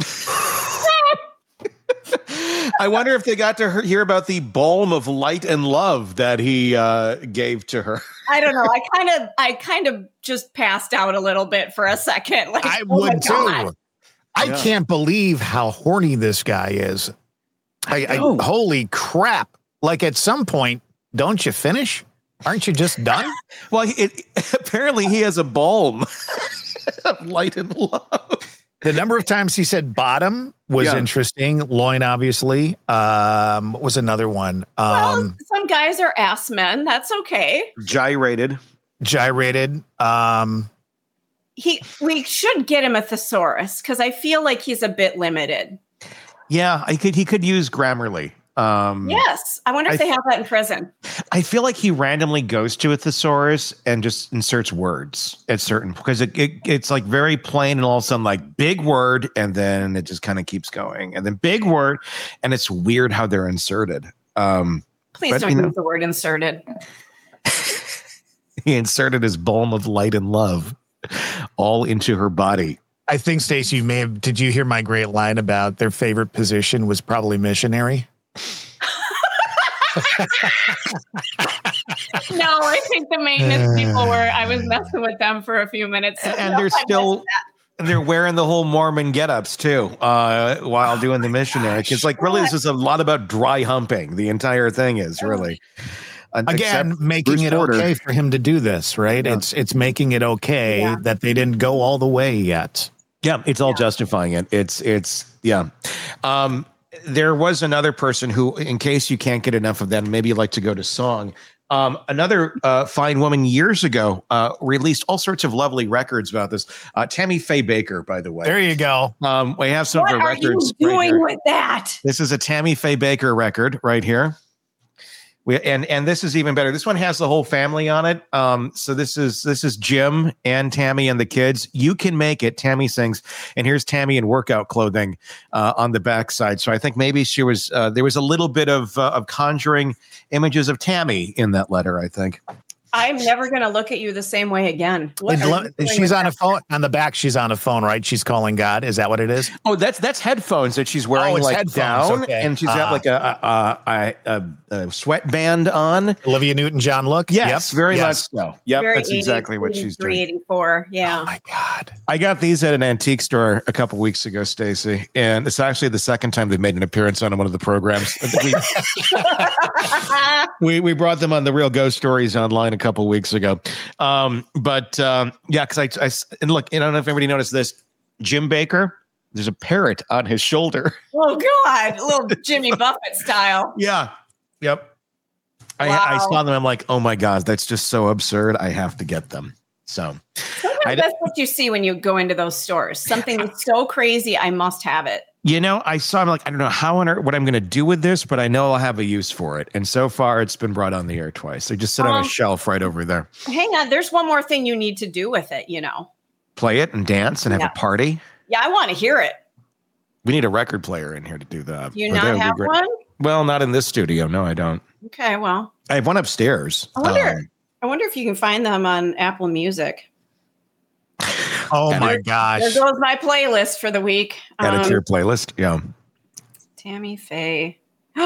I wonder if they got to hear about the balm of light and love that he uh, gave to her. I don't know. I kind of, I kind of just passed out a little bit for a second. Like, I oh would too. I yeah. can't believe how horny this guy is. I, I, I holy crap. Like at some point, don't you finish? Aren't you just done? Well, it, apparently he has a balm of light and love. The number of times he said bottom was Yeah. interesting. Loin, obviously. Um, what was another one? Well, Um, some guys are ass men. That's okay. Gyrated. gyrated. Um, He, we should get him a thesaurus because I feel like he's a bit limited. Yeah, I could. He could use Grammarly. Um, Yes, I wonder if I- they have that in prison. I feel like he randomly goes to a thesaurus and just inserts words at certain because it, it it's like very plain and all of a sudden like big word and then it just kind of keeps going and then big word and it's weird how they're inserted. Um, Please but, don't you know- use the word inserted. he inserted his balm of light and love all into her body. I think, Stacey, you may have. Did you hear my great line about their favorite position was probably missionary? No, I think the maintenance people were. I was messing with them for a few minutes. And, and No, they're I still they're wearing the whole Mormon get-ups too uh, while doing the missionary. It's like really this is a lot about dry humping. The entire thing is really. Again, Except making Bruce it Porter. okay for him to do this, right? Yeah. It's it's making it okay Yeah. that they didn't go all the way yet. Yeah, it's all justifying it. It's it's yeah. Um, there was another person who, in case you can't get enough of them, maybe you'd like to go to song. Um, another uh, fine woman years ago uh, released all sorts of lovely records about this. Uh, Tammy Faye Baker, by the way. There you go. Um, we have some What of her are records. you right doing here. with that? This is a Tammy Faye Baker record right here. We, and and this is even better. This one has the whole family on it. Um, so this is this is Jim and Tammy and the kids. You can make it. Tammy sings, and here's Tammy in workout clothing uh, on the backside. So I think maybe she was uh, there was a little bit of uh, of conjuring images of Tammy in that letter. I think. I'm never going to look at you the same way again. What And are lo- you doing she's with on a that? phone on the back. She's on a phone, right? She's calling God. Is that what it is? Oh, that's that's headphones that she's wearing Oh, it's like headphones, down, okay. and she's got Ah. like a a, a, a a sweatband on. Olivia Newton-John look. Yes, Yep. very Yes. much so. Yep, Very that's exactly what she's doing. eighty-four, yeah. Oh my God. I got these at an antique store a couple weeks ago, Stacy, and it's actually the second time they've made an appearance on one of the programs. we, we we brought them on the Real Ghost Stories online a couple weeks ago, um, but um, yeah, because I, I and look, I don't know if everybody noticed this. Jim Baker, there's a parrot on his shoulder. Oh God, a little Jimmy Buffett style. Yeah, yep. I, I Wow. saw them. I'm like, oh my god, that's just so absurd. I have to get them. So. Sometimes I- that's what you see when you go into those stores. Something that's so crazy, I must have it. You know, I saw him like, I don't know how on earth, what I'm going to do with this, but I know I'll have a use for it. And so far, it's been brought on the air twice. They just sit on Um, a shelf right over there. Hang on, there's one more thing you need to do with it, you know. Play it and dance and have Yeah. a party. Yeah, I want to hear it. We need a record player in here to do that. Do you Or that not would be have great. one? Well, not in this studio. No, I don't. Okay, well, I have one upstairs. I wonder. Um, I wonder if you can find them on Apple Music. Oh Add my There gosh. goes my playlist for the week. add it Um, to your playlist. Yeah. Tammy Faye.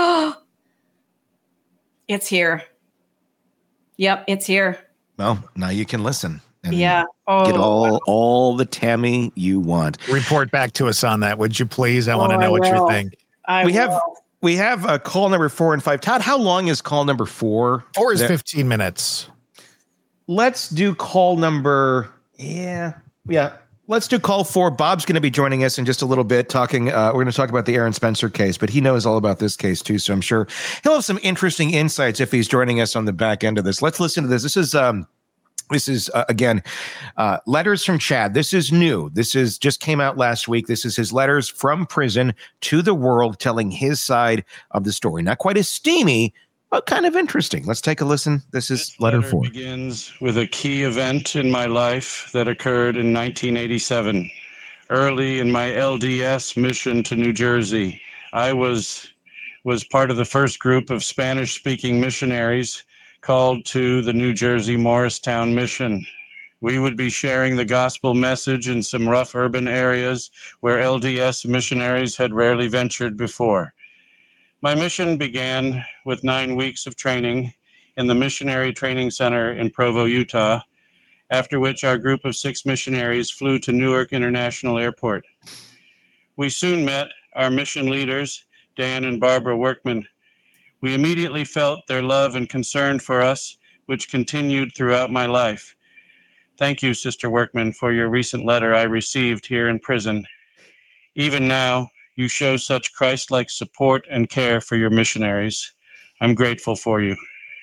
It's here. Yep, it's here. Well, now you can listen. And Yeah. Oh, Get all all the Tammy you want. Report back to us on that, would you please? I Oh, want to I know what you will. think. I We have will. we have a call number four and five. Todd, how long is call number four? Four is There- fifteen minutes. Let's do call number. Yeah, yeah. Let's do call four. Bob's going to be joining us in just a little bit. Talking, uh, we're going to talk about the Aaron Spencer case, but he knows all about this case too. So I'm sure he'll have some interesting insights if he's joining us on the back end of this. Let's listen to this. This is um, this is uh, again, uh, letters from Chad. This is new. This is just came out last week. This is his letters from prison to the world, telling his side of the story. Not quite as steamy, but kind of interesting. Let's take a listen. This is This letter letter four. begins with a key event in my life that occurred in nineteen eighty-seven. Early in my L D S mission to New Jersey, I was was part of the first group of Spanish-speaking missionaries called to the New Jersey Morristown mission. We would be sharing the gospel message in some rough urban areas where L D S missionaries had rarely ventured before. My mission began with nine weeks of training in the Missionary Training Center in Provo, Utah, after which our group of six missionaries flew to Newark International Airport. We soon met our mission leaders, Dan and Barbara Workman. We immediately felt their love and concern for us, which continued throughout my life. Thank you, Sister Workman, for your recent letter I received here in prison. Even now, you show such Christ-like support and care for your missionaries. I'm grateful for you.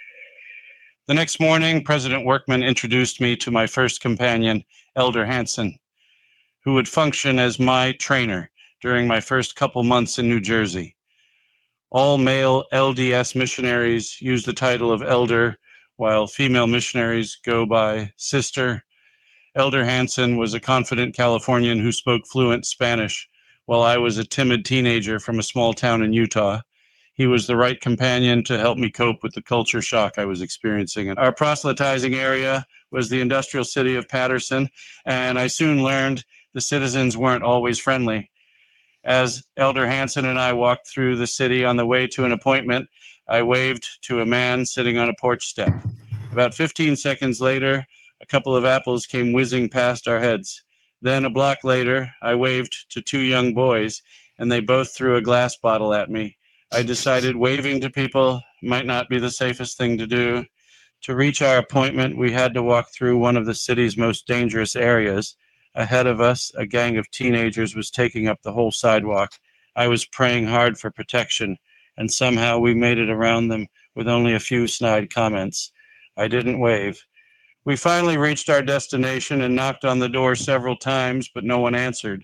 The next morning, President Workman introduced me to my first companion, Elder Hansen, who would function as my trainer during my first couple months in New Jersey. All male L D S missionaries use the title of elder, while female missionaries go by sister. Elder Hansen was a confident Californian who spoke fluent Spanish, while I was a timid teenager from a small town in Utah. He was the right companion to help me cope with the culture shock I was experiencing. Our proselytizing area was the industrial city of Patterson, and I soon learned the citizens weren't always friendly. As Elder Hansen and I walked through the city on the way to an appointment, I waved to a man sitting on a porch step. About fifteen seconds later, a couple of apples came whizzing past our heads. Then a block later, I waved to two young boys, and they both threw a glass bottle at me. I decided waving to people might not be the safest thing to do. To reach our appointment, we had to walk through one of the city's most dangerous areas. Ahead of us, a gang of teenagers was taking up the whole sidewalk. I was praying hard for protection, and somehow we made it around them with only a few snide comments. I didn't wave. We finally reached our destination and knocked on the door several times, but no one answered.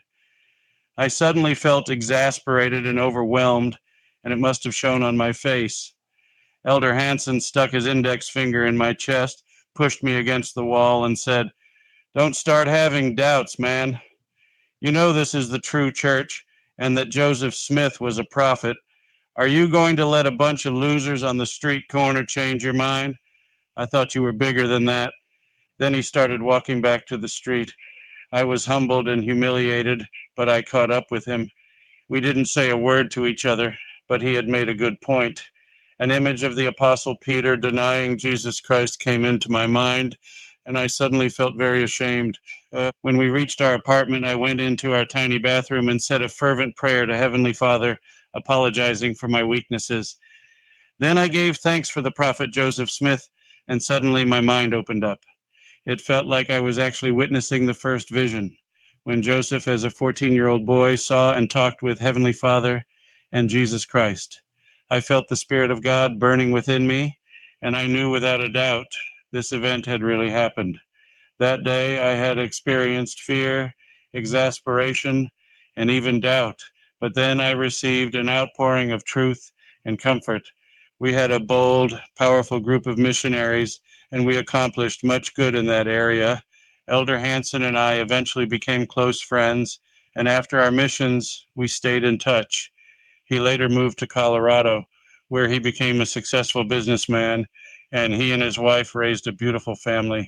I suddenly felt exasperated and overwhelmed, and it must have shown on my face. Elder Hansen stuck his index finger in my chest, pushed me against the wall, and said, "Don't start having doubts, man. You know this is the true church, and that Joseph Smith was a prophet. Are you going to let a bunch of losers on the street corner change your mind? I thought you were bigger than that." Then he started walking back to the street. I was humbled and humiliated, but I caught up with him. We didn't say a word to each other, but he had made a good point. An image of the Apostle Peter denying Jesus Christ came into my mind, and I suddenly felt very ashamed. Uh, when we reached our apartment, I went into our tiny bathroom and said a fervent prayer to Heavenly Father, apologizing for my weaknesses. Then I gave thanks for the prophet Joseph Smith, and suddenly my mind opened up. It felt like I was actually witnessing the first vision, when Joseph, as a fourteen-year-old boy, saw and talked with Heavenly Father and Jesus Christ. I felt the Spirit of God burning within me, and I knew without a doubt this event had really happened. That day I had experienced fear, exasperation, and even doubt, but then I received an outpouring of truth and comfort. We had a bold, powerful group of missionaries, and we accomplished much good in that area. Elder Hansen and I eventually became close friends, and after our missions, we stayed in touch. He later moved to Colorado, where he became a successful businessman, and he and his wife raised a beautiful family.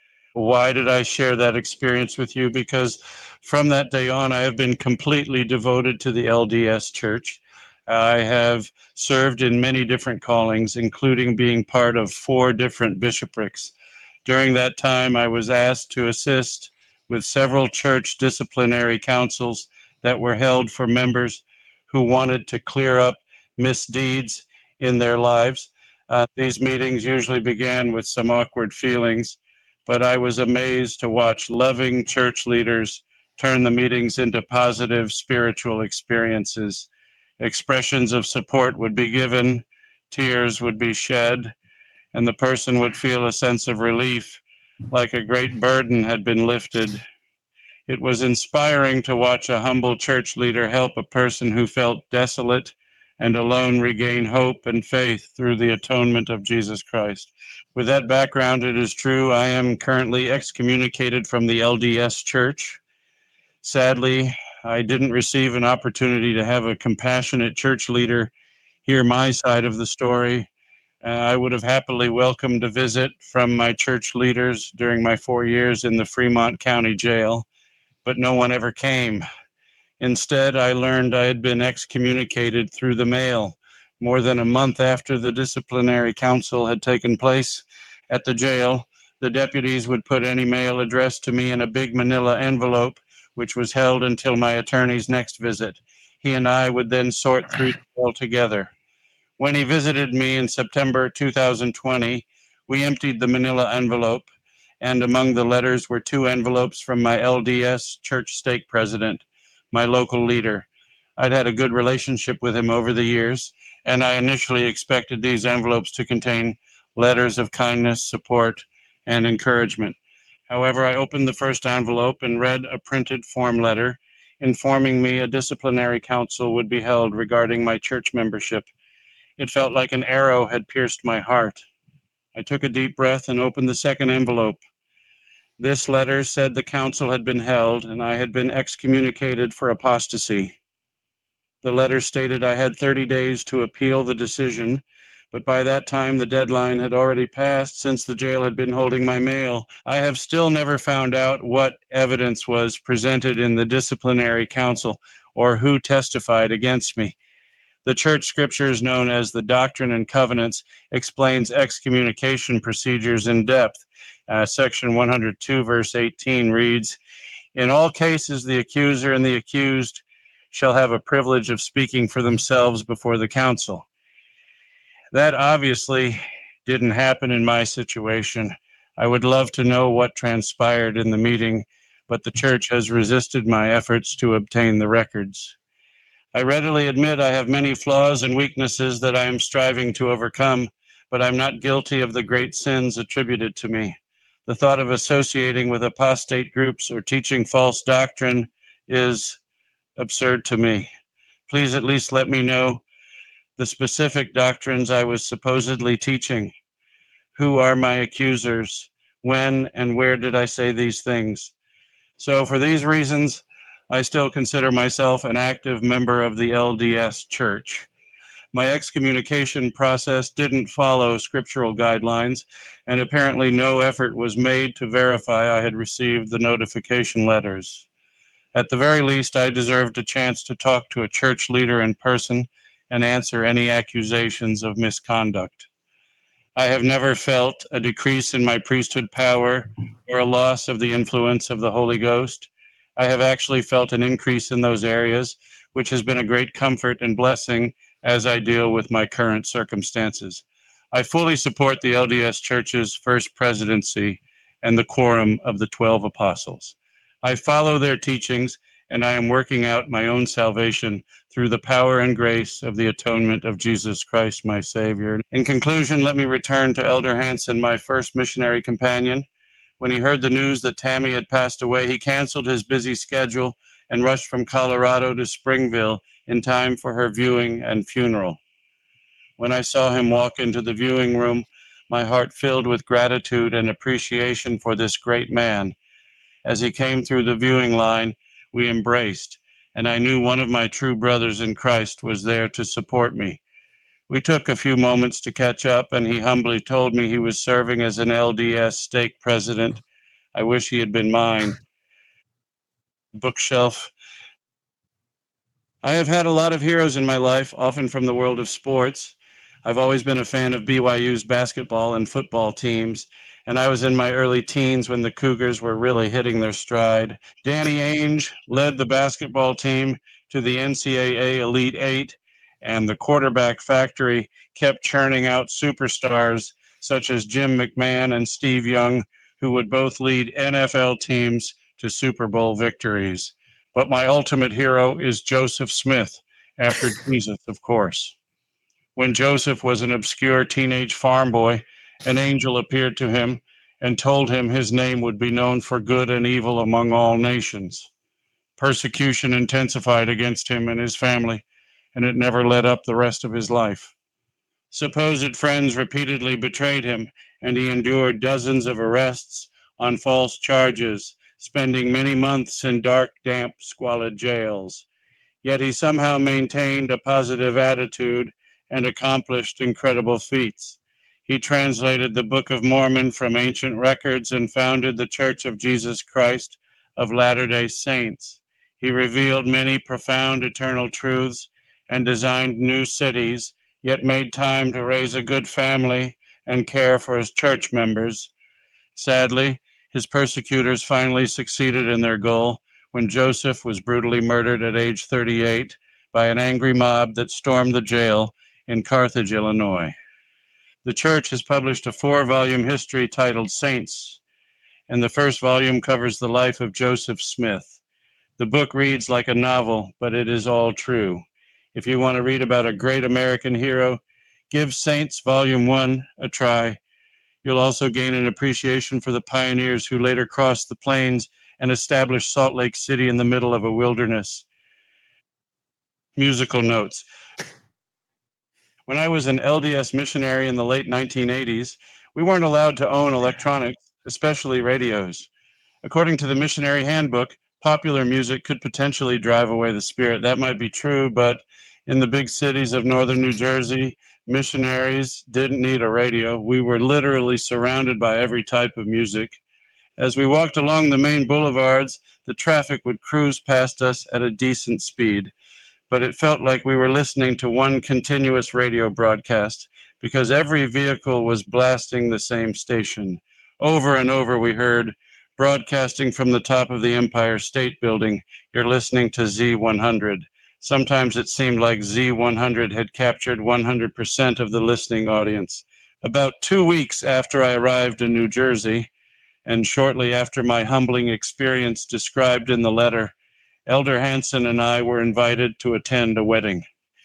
Why did I share that experience with you? Because from that day on, I have been completely devoted to the L D S Church. I have served in many different callings, including being part of four different bishoprics. During that time, I was asked to assist with several church disciplinary councils that were held for members who wanted to clear up misdeeds in their lives. Uh, these meetings usually began with some awkward feelings, but I was amazed to watch loving church leaders turn the meetings into positive spiritual experiences. Expressions of support would be given, tears would be shed, and the person would feel a sense of relief, like a great burden had been lifted. It was inspiring to watch a humble church leader help a person who felt desolate and alone regain hope and faith through the atonement of Jesus Christ. With that background, it is true I am currently excommunicated from the L D S Church. Sadly, I didn't receive an opportunity to have a compassionate church leader hear my side of the story. Uh, I would have happily welcomed a visit from my church leaders during my four years in the Fremont County Jail, but no one ever came. Instead, I learned I had been excommunicated through the mail more than a month after the disciplinary council had taken place. At the jail, the deputies would put any mail addressed to me in a big manila envelope, which was held until my attorney's next visit. He and I would then sort through the mail together. When he visited me in September two thousand twenty, we emptied the manila envelope, and among the letters were two envelopes from my L D S church stake president. my local leader. I'd had a good relationship with him over the years, and I initially expected these envelopes to contain letters of kindness, support, and encouragement. However, I opened the first envelope and read a printed form letter informing me a disciplinary council would be held regarding my church membership. It felt like an arrow had pierced my heart. I took a deep breath and opened the second envelope. This letter said the council had been held and I had been excommunicated for apostasy. The letter stated I had thirty days to appeal the decision, but by that time the deadline had already passed since the jail had been holding my mail. I have still never found out what evidence was presented in the disciplinary council or who testified against me. The church scriptures known as the Doctrine and Covenants explains excommunication procedures in depth. Uh, section one hundred two, verse eighteen reads, "In all cases, the accuser and the accused shall have a privilege of speaking for themselves before the council." That obviously didn't happen in my situation. I would love to know what transpired in the meeting, but the church has resisted my efforts to obtain the records. I readily admit I have many flaws and weaknesses that I am striving to overcome, but I'm not guilty of the great sins attributed to me. The thought of associating with apostate groups or teaching false doctrine is absurd to me. Please at least let me know the specific doctrines I was supposedly teaching. Who are my accusers? When and where did I say these things? So for these reasons, I still consider myself an active member of the L D S Church. My excommunication process didn't follow scriptural guidelines, and apparently no effort was made to verify I had received the notification letters. At the very least, I deserved a chance to talk to a church leader in person and answer any accusations of misconduct. I have never felt a decrease in my priesthood power or a loss of the influence of the Holy Ghost. I have actually felt an increase in those areas, which has been a great comfort and blessing as I deal with my current circumstances. I fully support the L D S Church's first presidency and the quorum of the twelve apostles. I follow their teachings, and I am working out my own salvation through the power and grace of the atonement of Jesus Christ, my Savior. In conclusion, let me return to Elder Hansen, my first missionary companion. When he heard the news that Tammy had passed away, he canceled his busy schedule and rushed from Colorado to Springville in time for her viewing and funeral. When I saw him walk into the viewing room, my heart filled with gratitude and appreciation for this great man. As he came through the viewing line, we embraced, and I knew one of my true brothers in Christ was there to support me. We took a few moments to catch up, and he humbly told me he was serving as an L D S stake president. I wish he had been mine. Bookshelf. I have had a lot of heroes in my life, often from the world of sports. I've always been a fan of B Y U's basketball and football teams, and I was in my early teens when the Cougars were really hitting their stride. Danny Ainge led the basketball team to the N C double A Elite Eight, and the quarterback factory kept churning out superstars such as Jim McMahon and Steve Young, who would both lead N F L teams to Super Bowl victories. But my ultimate hero is Joseph Smith, after Jesus, of course. When Joseph was an obscure teenage farm boy, an angel appeared to him and told him his name would be known for good and evil among all nations. Persecution intensified against him and his family, and it never let up the rest of his life. Supposed friends repeatedly betrayed him, and he endured dozens of arrests on false charges, spending many months in dark, damp, squalid jails. Yet he somehow maintained a positive attitude and accomplished incredible feats. He translated the Book of Mormon from ancient records and founded the Church of Jesus Christ of Latter-day Saints. He revealed many profound eternal truths and designed new cities, yet made time to raise a good family and care for his church members. Sadly, his persecutors finally succeeded in their goal when Joseph was brutally murdered at age thirty-eight by an angry mob that stormed the jail in Carthage, Illinois. The church has published a four-volume history titled Saints, and the first volume covers the life of Joseph Smith. The book reads like a novel, but it is all true. If you want to read about a great American hero, give Saints Volume one a try. You'll also gain an appreciation for the pioneers who later crossed the plains and established Salt Lake City in the middle of a wilderness. Musical notes. When I was an L D S missionary in the late nineteen eighties, we weren't allowed to own electronics, especially radios. According to the missionary handbook, popular music could potentially drive away the spirit. That might be true, but in the big cities of northern New Jersey, missionaries didn't need a radio. We were literally surrounded by every type of music. As we walked along the main boulevards, the traffic would cruise past us at a decent speed, but it felt like we were listening to one continuous radio broadcast because every vehicle was blasting the same station. Over and over we heard, broadcasting from the top of the Empire State Building, you're listening to Z one hundred. Sometimes it seemed like Z one hundred had captured one hundred percent of the listening audience. About two weeks after I arrived in New Jersey, and shortly after my humbling experience described in the letter, Elder Hansen and I were invited to attend a wedding.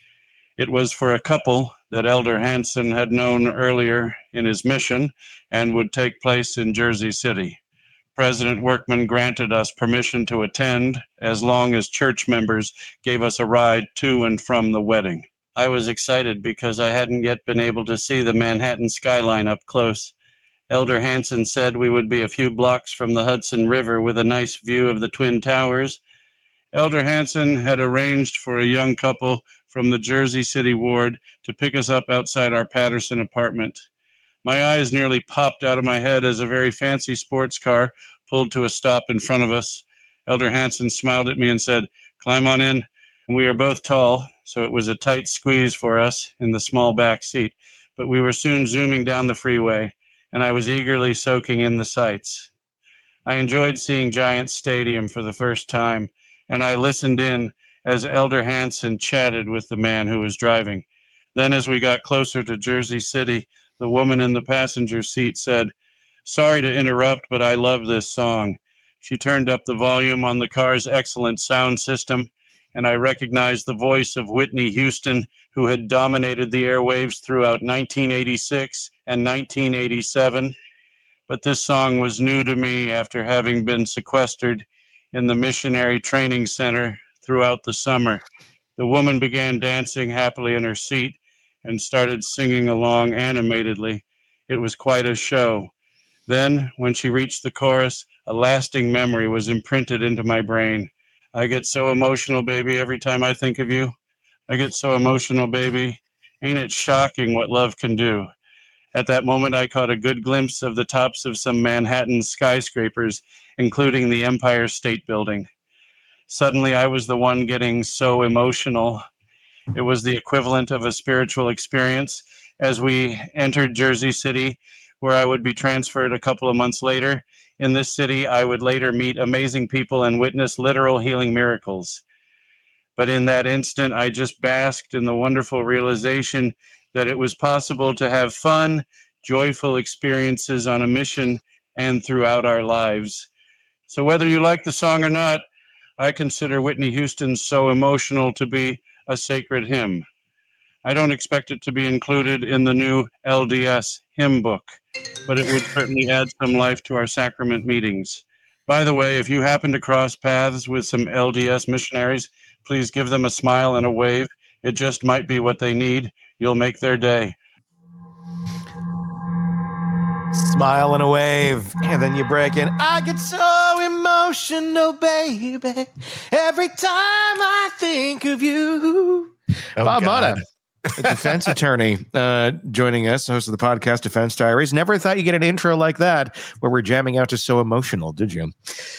It was for a couple that Elder Hansen had known earlier in his mission and would take place in Jersey City. President Workman granted us permission to attend as long as church members gave us a ride to and from the wedding. I was excited because I hadn't yet been able to see the Manhattan skyline up close. Elder Hansen said we would be a few blocks from the Hudson River with a nice view of the Twin Towers. Elder Hansen had arranged for a young couple from the Jersey City ward to pick us up outside our Patterson apartment. My eyes nearly popped out of my head as a very fancy sports car pulled to a stop in front of us. Elder Hansen smiled at me and said, "Climb on in." And we are both tall, so it was a tight squeeze for us in the small back seat. But we were soon zooming down the freeway, and I was eagerly soaking in the sights. I enjoyed seeing Giant Stadium for the first time, and I listened in as Elder Hansen chatted with the man who was driving. Then as we got closer to Jersey City, the woman in the passenger seat said, "Sorry to interrupt, but I love this song." She turned up the volume on the car's excellent sound system, and I recognized the voice of Whitney Houston, who had dominated the airwaves throughout nineteen eighty-six and nineteen eighty-seven. But this song was new to me after having been sequestered in the missionary training center throughout the summer. The woman began dancing happily in her seat and started singing along animatedly. It was quite a show. Then, when she reached the chorus, a lasting memory was imprinted into my brain. "I get so emotional, baby, every time I think of you. I get so emotional, baby. Ain't it shocking what love can do?" At that moment, I caught a good glimpse of the tops of some Manhattan skyscrapers, including the Empire State Building. Suddenly, I was the one getting so emotional. It was the equivalent of a spiritual experience as we entered Jersey City, where I would be transferred a couple of months later. In this city, I would later meet amazing people and witness literal healing miracles. But in that instant, I just basked in the wonderful realization that it was possible to have fun, joyful experiences on a mission and throughout our lives. So whether you like the song or not, I consider Whitney Houston's "So Emotional" to be a sacred hymn. I don't expect it to be included in the new L D S hymn book, but it would certainly add some life to our sacrament meetings. By the way, if you happen to cross paths with some L D S missionaries, please give them a smile and a wave. It just might be what they need. You'll make their day. Smile and a wave, and then you break in. "I get so emotional, baby, every time I think of you." Oh, Bob God. Motta, a defense attorney, uh, joining us, host of the podcast Defense Diaries. Never thought you'd get an intro like that where we're jamming out to "So Emotional," did you?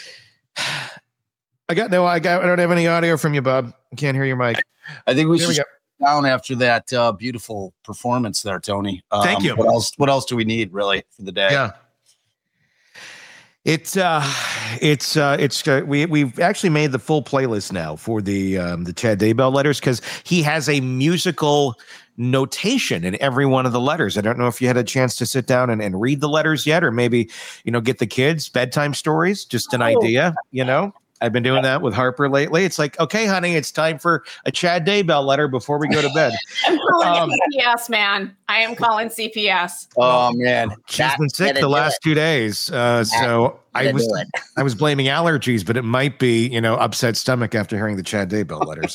I got no, I got, I don't have any audio from you, Bob. I can't hear your mic. I think we There should we go. sit down after that uh, beautiful performance there, Tony. Um, Thank you. What else? What else do we need really for the day? Yeah. It's uh, it's uh, it's uh, we we've actually made the full playlist now for the um, the Chad Daybell letters because he has a musical notation in every one of the letters. I don't know if you had a chance to sit down and, and read the letters yet, or maybe you know get the kids bedtime stories. Just an Oh. idea, you know. I've been doing that with Harper lately. It's like, okay, honey, it's time for a Chad Daybell letter before we go to bed. I'm calling Um, C P S, man. I am calling C P S. Oh man, She's That- been sick gotta the do last it. two days, uh, so I Gotta was do it. I was blaming allergies, but it might be you know upset stomach after hearing the Chad Daybell letters.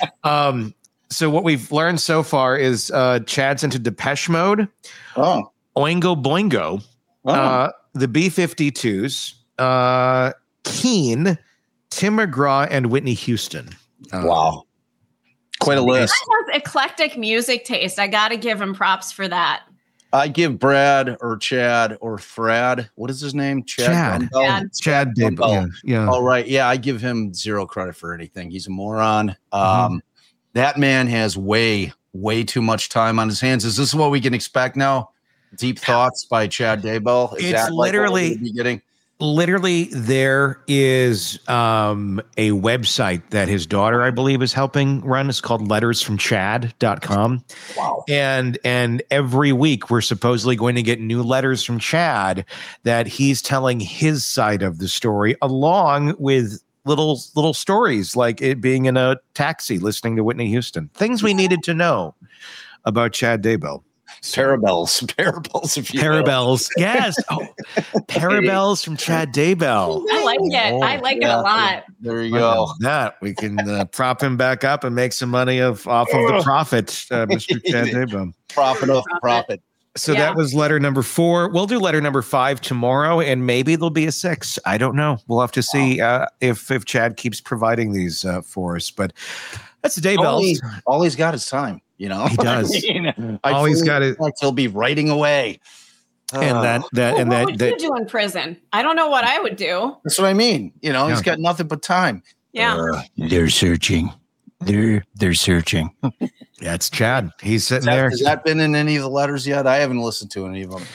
um, so what we've learned so far is uh, Chad's into Depeche Mode, Oh, Oingo Boingo, oh. uh, the B fifty-twos, uh, Keen, Tim McGraw, and Whitney Houston. Uh, wow, quite a list. He has eclectic music taste. I got to give him props for that. I give Brad or Chad or Frad. What is his name? Chad. Gumbel? Chad. Chad Daybell. Yeah. yeah. Oh, right. Yeah, I give him zero credit for anything. He's a moron. Um, That man has way, way too much time on his hands. Is this what we can expect now? Deep Thoughts by Chad Daybell? Is It's that like what literally- we're gonna be getting? Literally, there is um, a website that his daughter, I believe, is helping run. It's called letters from chad dot com. Wow. And and every week we're supposedly going to get new letters from Chad that he's telling his side of the story, along with little little stories like it being in a taxi listening to Whitney Houston. Things we needed to know about Chad Daybell. Parabels. Parabels, if you will. Parabels. Yes. Oh, Parabels from Chad Daybell. I like it. I like it Yeah. a lot. There you Well, go. that we can uh, prop him back up and make some money of off of the profit, uh, Mister Chad Daybell. Profit off the profit. So Yeah. that was letter number four. We'll do letter number five tomorrow, and maybe there'll be a six. I don't know. We'll have to see uh, if if Chad keeps providing these uh, for us. But that's the All, he, Daybells. all he's got is time, you know? He does. I mean, I All he's fully got is- expect he'll be writing away. And Uh, that that Well, and what that, would that you do in prison? I don't know what I would do. That's what I mean. You know, he's Yeah. got nothing but time. Yeah. Uh, they're searching. They're they're searching. that's Chad. He's sitting Has that, there. has that been in any of the letters yet? I haven't listened to any of them.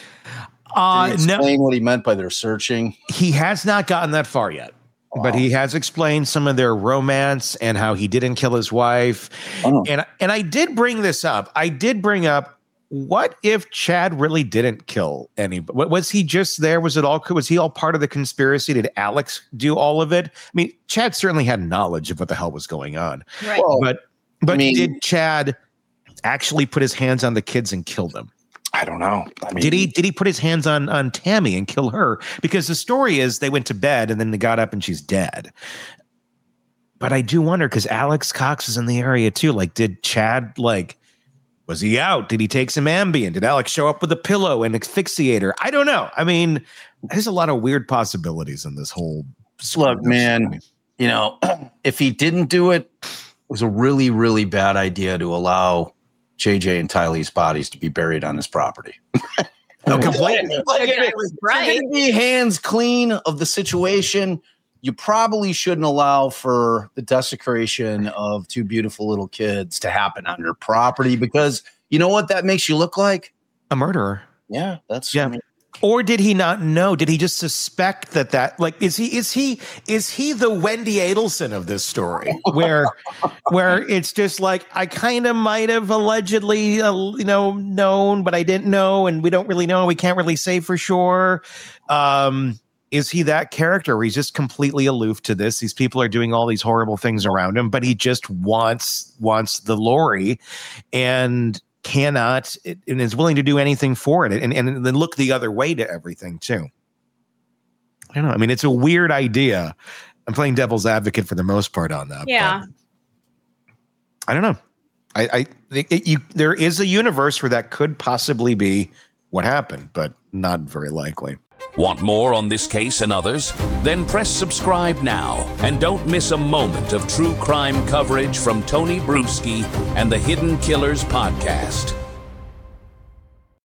Uh, Did he no, explain what he meant by they're searching? he has not gotten that far yet. But Wow. he has explained some of their romance and how he didn't kill his wife. Oh. And and I did bring this up. I did bring up, what if Chad really didn't kill anybody? Was he just there? Was it all? Was he all part of the conspiracy? Did Alex do all of it? I mean, Chad certainly had knowledge of what the hell was going on. Right. Well, But but mean- did Chad actually put his hands on the kids and kill them? I don't know. I mean, Did he did he put his hands on on Tammy and kill her? Because the story is they went to bed and then they got up and she's dead. But I do wonder, because Alex Cox is in the area too. Like, did Chad, like, was he out? Did he take some Ambien? Did Alex show up with a pillow and asphyxiator? I don't know. I mean, there's a lot of weird possibilities in this whole. Look, man, you know, if he didn't do it, it was a really, really bad idea to allow J J and Tylee's bodies to be buried on his property. No, completely. Like, Yeah, if it was if you're right. gonna be hands clean of the situation, you probably shouldn't allow for the desecration of two beautiful little kids to happen on your property, because you know what that makes you look like? A murderer. Yeah, that's Yeah. I mean, Or did he not know? Did he just suspect that that like is he is he is he the Wendy Adelson of this story where where it's just like I kind of might have allegedly uh, you know known but I didn't know and we don't really know, we can't really say for sure. Um is he that character where he's just completely aloof to this? These people are doing all these horrible things around him, but he just wants wants the Lori and cannot and is willing to do anything for it and, and then look the other way to everything too. I don't know. I mean, it's a weird idea. I'm playing devil's advocate for the most part on that. Yeah. but I don't know. I, I it, it- you there is a universe where that could possibly be what happened, but not very likely. Want more on this case and others? Then press subscribe now and don't miss a moment of true crime coverage from Tony Bruschi and the Hidden Killers podcast.